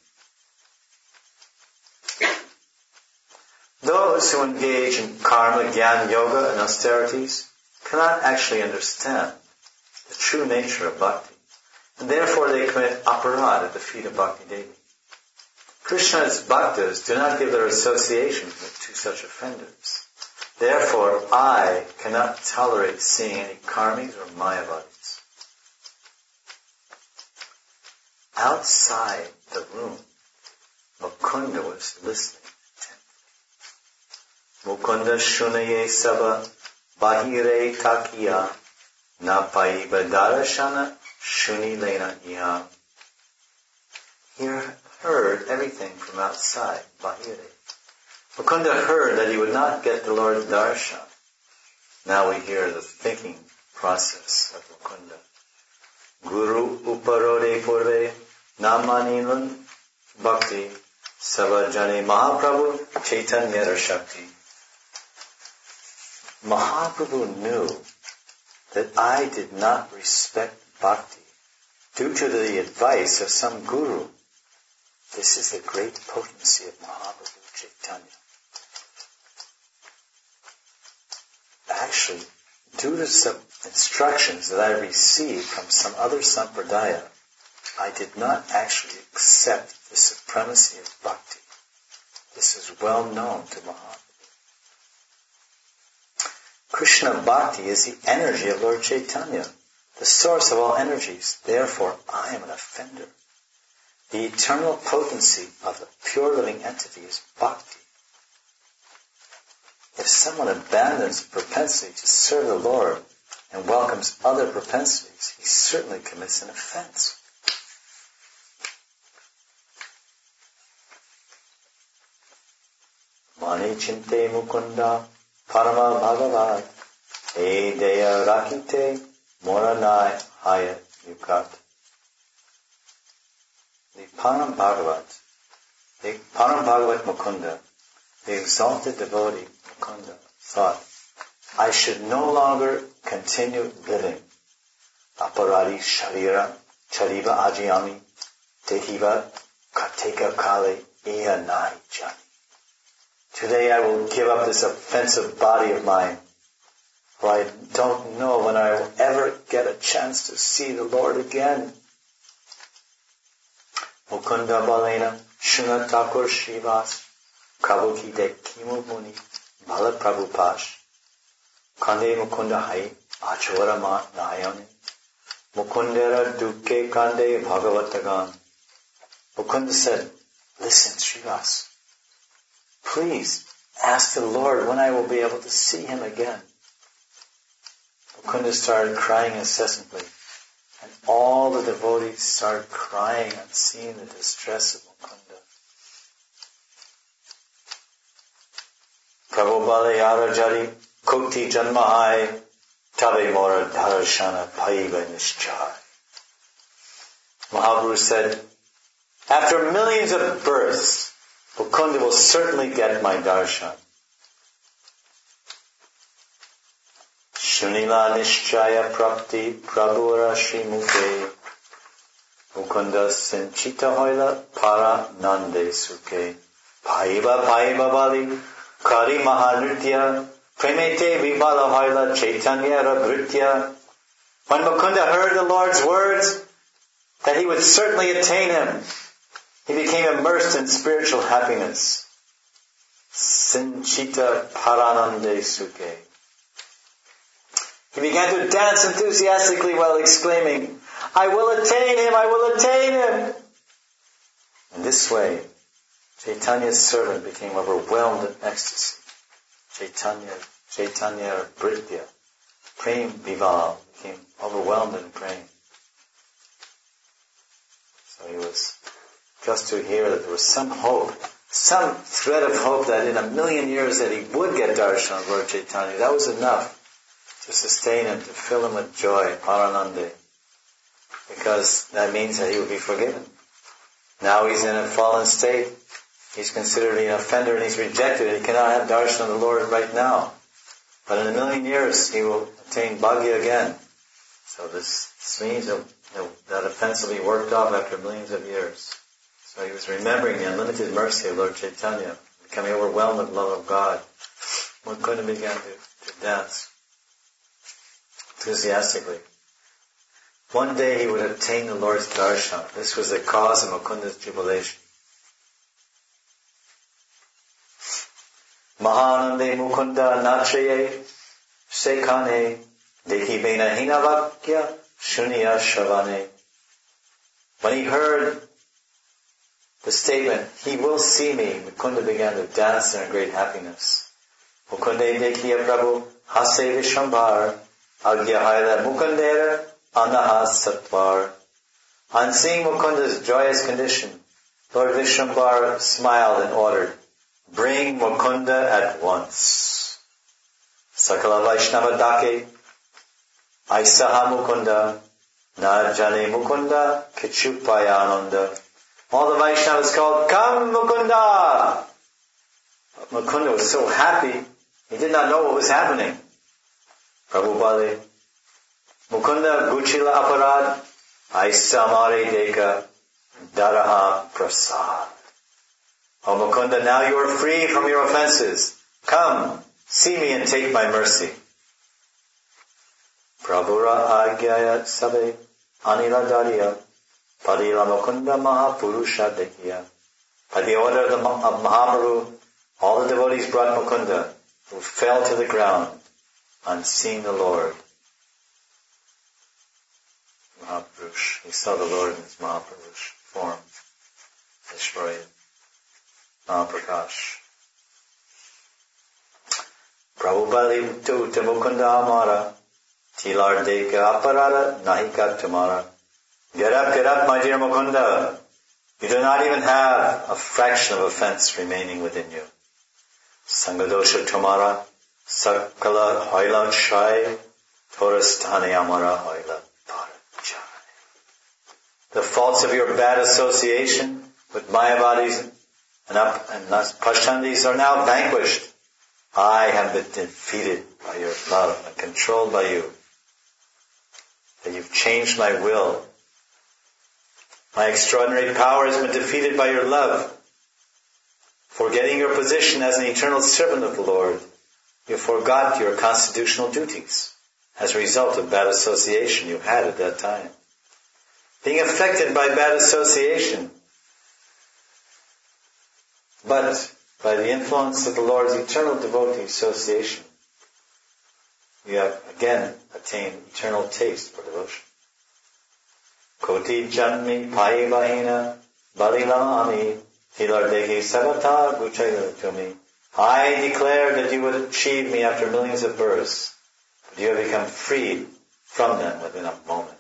Speaker 1: Those who engage in karma, jnana, yoga, and austerities cannot actually understand the true nature of bhakti, and therefore they commit aparad at the feet of Bhakti Devi. Krishna's bhaktas do not give their association to such offenders. Therefore, I cannot tolerate seeing any karmis or mayavadis. outside the room, Mukunda was listening intently. Mukunda shunaye saba bahire takiya na paiba darashana shuni lena iha. He heard everything from outside, bahire. Mukunda heard that he would not get the Lord's darshan. Now we hear the thinking process of Mukunda. Guru uparode purve namanilun bhakti savajane Mahaprabhu Chaitanya Shakti. Mahaprabhu knew that I did not respect bhakti due to the advice of some guru. This is the great potency of Mahaprabhu Chaitanya. Actually, due to some instructions that I received from some other sampradaya, I did not actually accept the supremacy of bhakti. This is well known to Mahaprabhu. Krishna bhakti is the energy of Lord Chaitanya, the source of all energies. Therefore, I am an offender. The eternal potency of the pure living entity is bhakti. If someone abandons the propensity to serve the Lord and welcomes other propensities, he certainly commits an offense. Mani chinte mukunda parama bhagavad e deya rakite moranai hayat yukat. The Param Bhagavat, the Param Bhagavat Mukunda, the exalted devotee Mukunda, thought, I should no longer continue living. Aparadi sharira chariva ajiyami tehiva kateka kale iya nai jani. Today I will give up this offensive body of mine, for I don't know when I will ever get a chance to see the Lord again. Mukunda balena shuna takur shivas kabuki de kimu muni bala prabhupash kande mukunda hai achora ma nayane mukundera dukke kande bhagavatagan. Mukunda said, listen, Srivas, please ask the Lord when I will be able to see him again. Mukunda started crying incessantly, and all the devotees started crying on seeing the distress of Mukunda. Prabhu Balayara Jari Koti Janmahai Tabe Mora Dharashana Paiva Nishchai. Mahaprabhu said, after millions of births, Mukunda will certainly get my darshan. Shunila Nishchaya Prapti Prabhura Shrimukhe Mukunda Sinchita Hoila Para Nande Sukhe Paiva Paiva Bali Kari Mahanritya Premete Vibala Hoila Chaitanya Rabhritya. When Mukunda heard the Lord's words that he would certainly attain him, he became immersed in spiritual happiness. Sinchita Paranande Sukhe. He began to dance enthusiastically while exclaiming, I will attain him, I will attain him. In this way, Chaitanya's servant became overwhelmed in ecstasy. Chaitanya, Chaitanya Bhritya, Prem Vival, became overwhelmed in praying. So he was, just to hear that there was some hope, some thread of hope that in a million years that he would get darshan of Lord Chaitanya, that was enough to sustain him, to fill him with joy, paranande, because that means that he will be forgiven. Now he's in a fallen state, he's considered an offender and he's rejected, he cannot have darshan of the Lord right now. But in a million years he will attain bhagya again. So this, this means that, that offense will be worked off after millions of years. So he was remembering the unlimited mercy of Lord Chaitanya, becoming overwhelmed with love of God. Mukunda began to, to dance enthusiastically. One day he would obtain the Lord's darshan. This was the cause of Mukunda's jubilation. Mahanande Mukunda Natraye Sekane Dekhi Bena Hinavakya Shunya Shavane. When he heard the statement, he will see me, Mukunda began to dance in great happiness. Mukunde dekhiya Prabhu hase Vishwambar, agya haila Mukundera anaha satvar. On seeing Mukunda's joyous condition, Lord Vishwambar smiled and ordered, bring Mukunda at once. Sakala Vaishnava Dake, Aisaha Mukunda, Na Jane Mukunda, Kichupayananda. All the Vaishnavas called, come Mukunda! Mukunda was so happy, he did not know what was happening. Prabhupada, Mukunda Guchila Aparad, Aisamare Deka, Daraha Prasad. Oh Mukunda, now you are free from your offenses. Come, see me and take my mercy. Prabhura Agyaya Sabe Anila Dariya Padila Mukunda Mahapurusha Dekhiya. By the order of, the, of Mahaprabhu, all the devotees brought Mukunda, who fell to the ground on seeing the Lord. Mahapurush. He saw the Lord in his Mahapurush form. Ishvaraya. Mahaprakash. Prabhupada tu te Mukunda Amara. Tilar deka aparada nahika tumara. Get up, get up, my dear Mukunda. You do not even have a fraction of offense remaining within you. Sangadosha tumara sakala hoila shai torastane amara hoila parachai. The faults of your bad association with Mayavadis and, up, and Pashandis are now vanquished. I have been defeated by your love and controlled by you. That you've changed my will. My extraordinary power has been defeated by your love. Forgetting your position as an eternal servant of the Lord, you forgot your constitutional duties as a result of bad association you had at that time. Being affected by bad association, but by the influence of the Lord's eternal devotee association, you have again attained eternal taste for devotion. Koti janmi pai vahina balila ami hilardeki savata guchayla tumi. I declared that you would achieve me after millions of births, but you have become freed from them within a moment.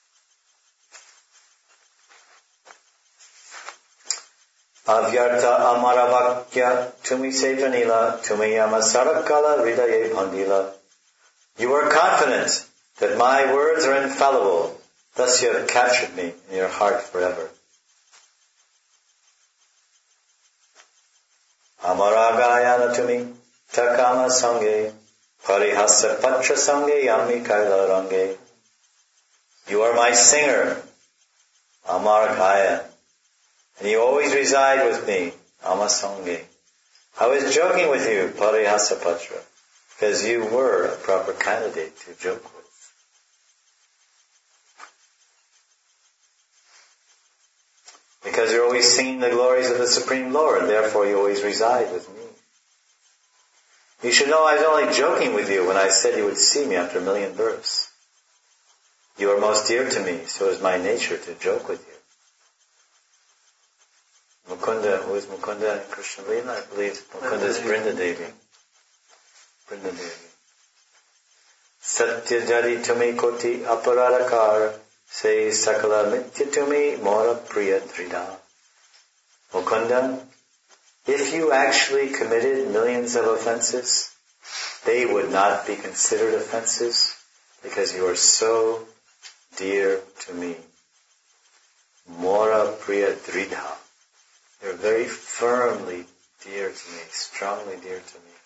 Speaker 1: Avyarta amaravakya tumi sejanila tumi yamasarakala ridaye pandila. You are confident that my words are infallible, thus you have captured me in your heart forever. Amaragayana tumi takama sange parihasa patra sange yami kaila range. You are my singer, Amaragaya, and you always reside with me, Amasange. I was joking with you, parihasa patra, because you were a proper candidate to joke with. Because you're always singing the glories of the Supreme Lord, therefore you always reside with me. You should know I was only joking with you when I said you would see me after a million births. You are most dear to me, so it is my nature to joke with you. Mukunda, who is Mukunda in Krishna Lila? I believe Mukunda is Brinda Devi. Brinda Devi. Satyajari tumi koti aparadakar say sakala mitya tumi mora priya drida. Mukunda, if you actually committed millions of offenses, they would not be considered offenses because you are so dear to me. Mora priya dridha. You're very firmly dear to me, strongly dear to me.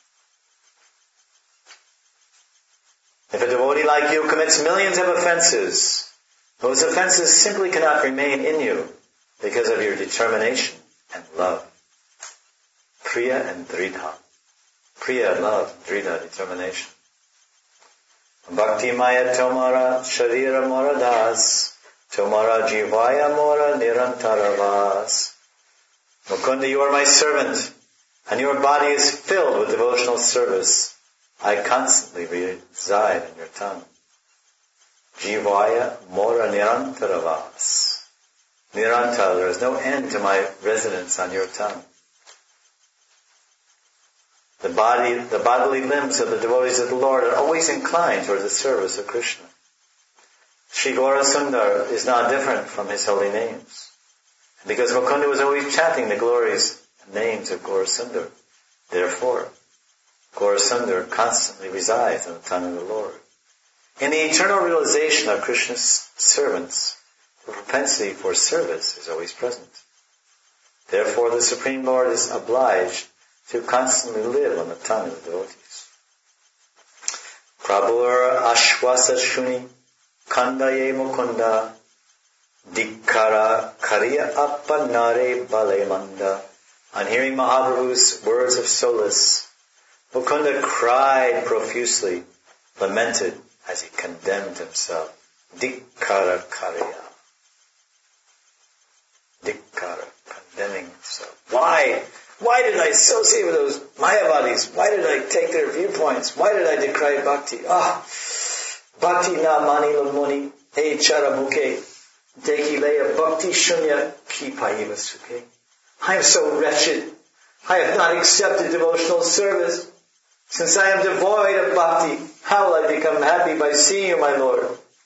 Speaker 1: If a devotee like you commits millions of offenses, those offenses simply cannot remain in you because of your determination and love. Priya and Dridha. Priya, love, Dridha, determination. Bhakti Maya Tomara Sharira Mora Das Tomara Jivaya Mora Nirantaravas. Mukunda, you are my servant, and your body is filled with devotional service. I constantly reside in your tongue. Jivaya Mora Nirantaravas. Nirantara, there is no end to my residence on your tongue. The body, the bodily limbs of the devotees of the Lord are always inclined towards the service of Krishna. Sri Gaurasundar is not different from his holy names. Because Mukunda was always chanting the glories and names of Gaurasundar, therefore, Gaurasundar constantly resides on the tongue of the Lord. In the eternal realization of Krishna's servants, the propensity for service is always present. Therefore, the Supreme Lord is obliged to constantly live on the tongue of the devotees. Prabhur Ashwasa Shuni Kandaye Mukunda Dikkara Kariya Appanare Bale Manda. On hearing Mahaprabhu's words of solace, Mukunda cried profusely, lamented as he condemned himself. Dikkara Kariya. Dikkara, condemning himself. Why? Why did I associate with those Mayavadis? Why did I take their viewpoints? Why did I decry bhakti? Ah, bhakti na manila muni, hey charabuke, dekileya bhakti shunya ki paiva sukhe. I am so wretched. I have not accepted devotional service. Since I am devoid of bhakti, how will I become happy by seeing you, my Lord?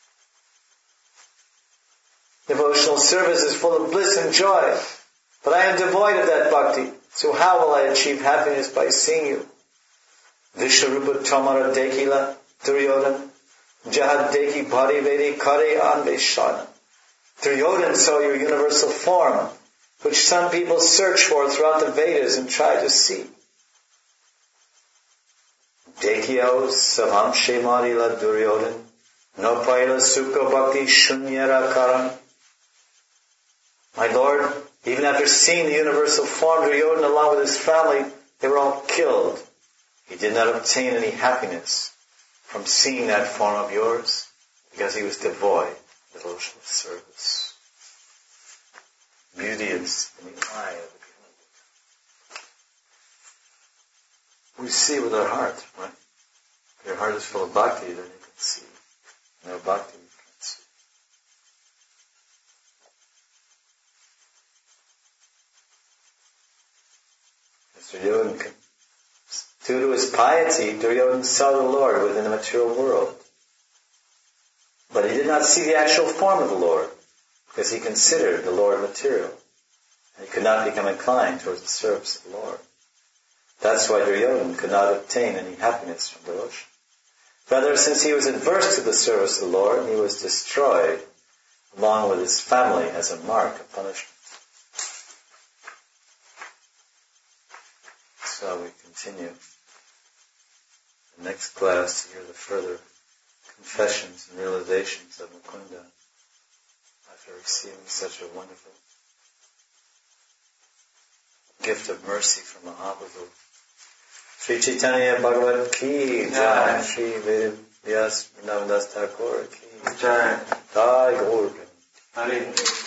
Speaker 1: Devotional service is full of bliss and joy, but I am devoid of that bhakti. So how will I achieve happiness by seeing you? Vishwarupa Tamara Dekila Duryodhan Jahad Deki Bhari Vedi Kare Anveshana. Duryodhan saw your universal form, which some people search for throughout the Vedas and try to see. Dekio Savam Shemarila Duryodhan No Paila Sukha Bhakti Shunyara Karan. My Lord, even after seeing the universal form, Duryodhana along with his family, they were all killed. He did not obtain any happiness from seeing that form of yours because he was devoid of devotional service. Beauty is in the eye of the beholder. We see with our heart, right? If your heart is full of bhakti, then you can see. No bhakti, you can't see. Duryodhana, due to his piety, Duryodhana saw the Lord within the material world. But he did not see the actual form of the Lord, because he considered the Lord material. And he could not become inclined towards the service of the Lord. That's why Duryodhana could not obtain any happiness from devotion. Rather, since he was adverse to the service of the Lord, he was destroyed along with his family as a mark of punishment. So we continue the next class to hear the further confessions and realizations of Mukunda after receiving such a wonderful gift of mercy from Mahaprabhu. Sri Chaitanya Bhagavat ki jai, Sri Vyas Vrindavan Das Thakur ki jai, Jai Gaur.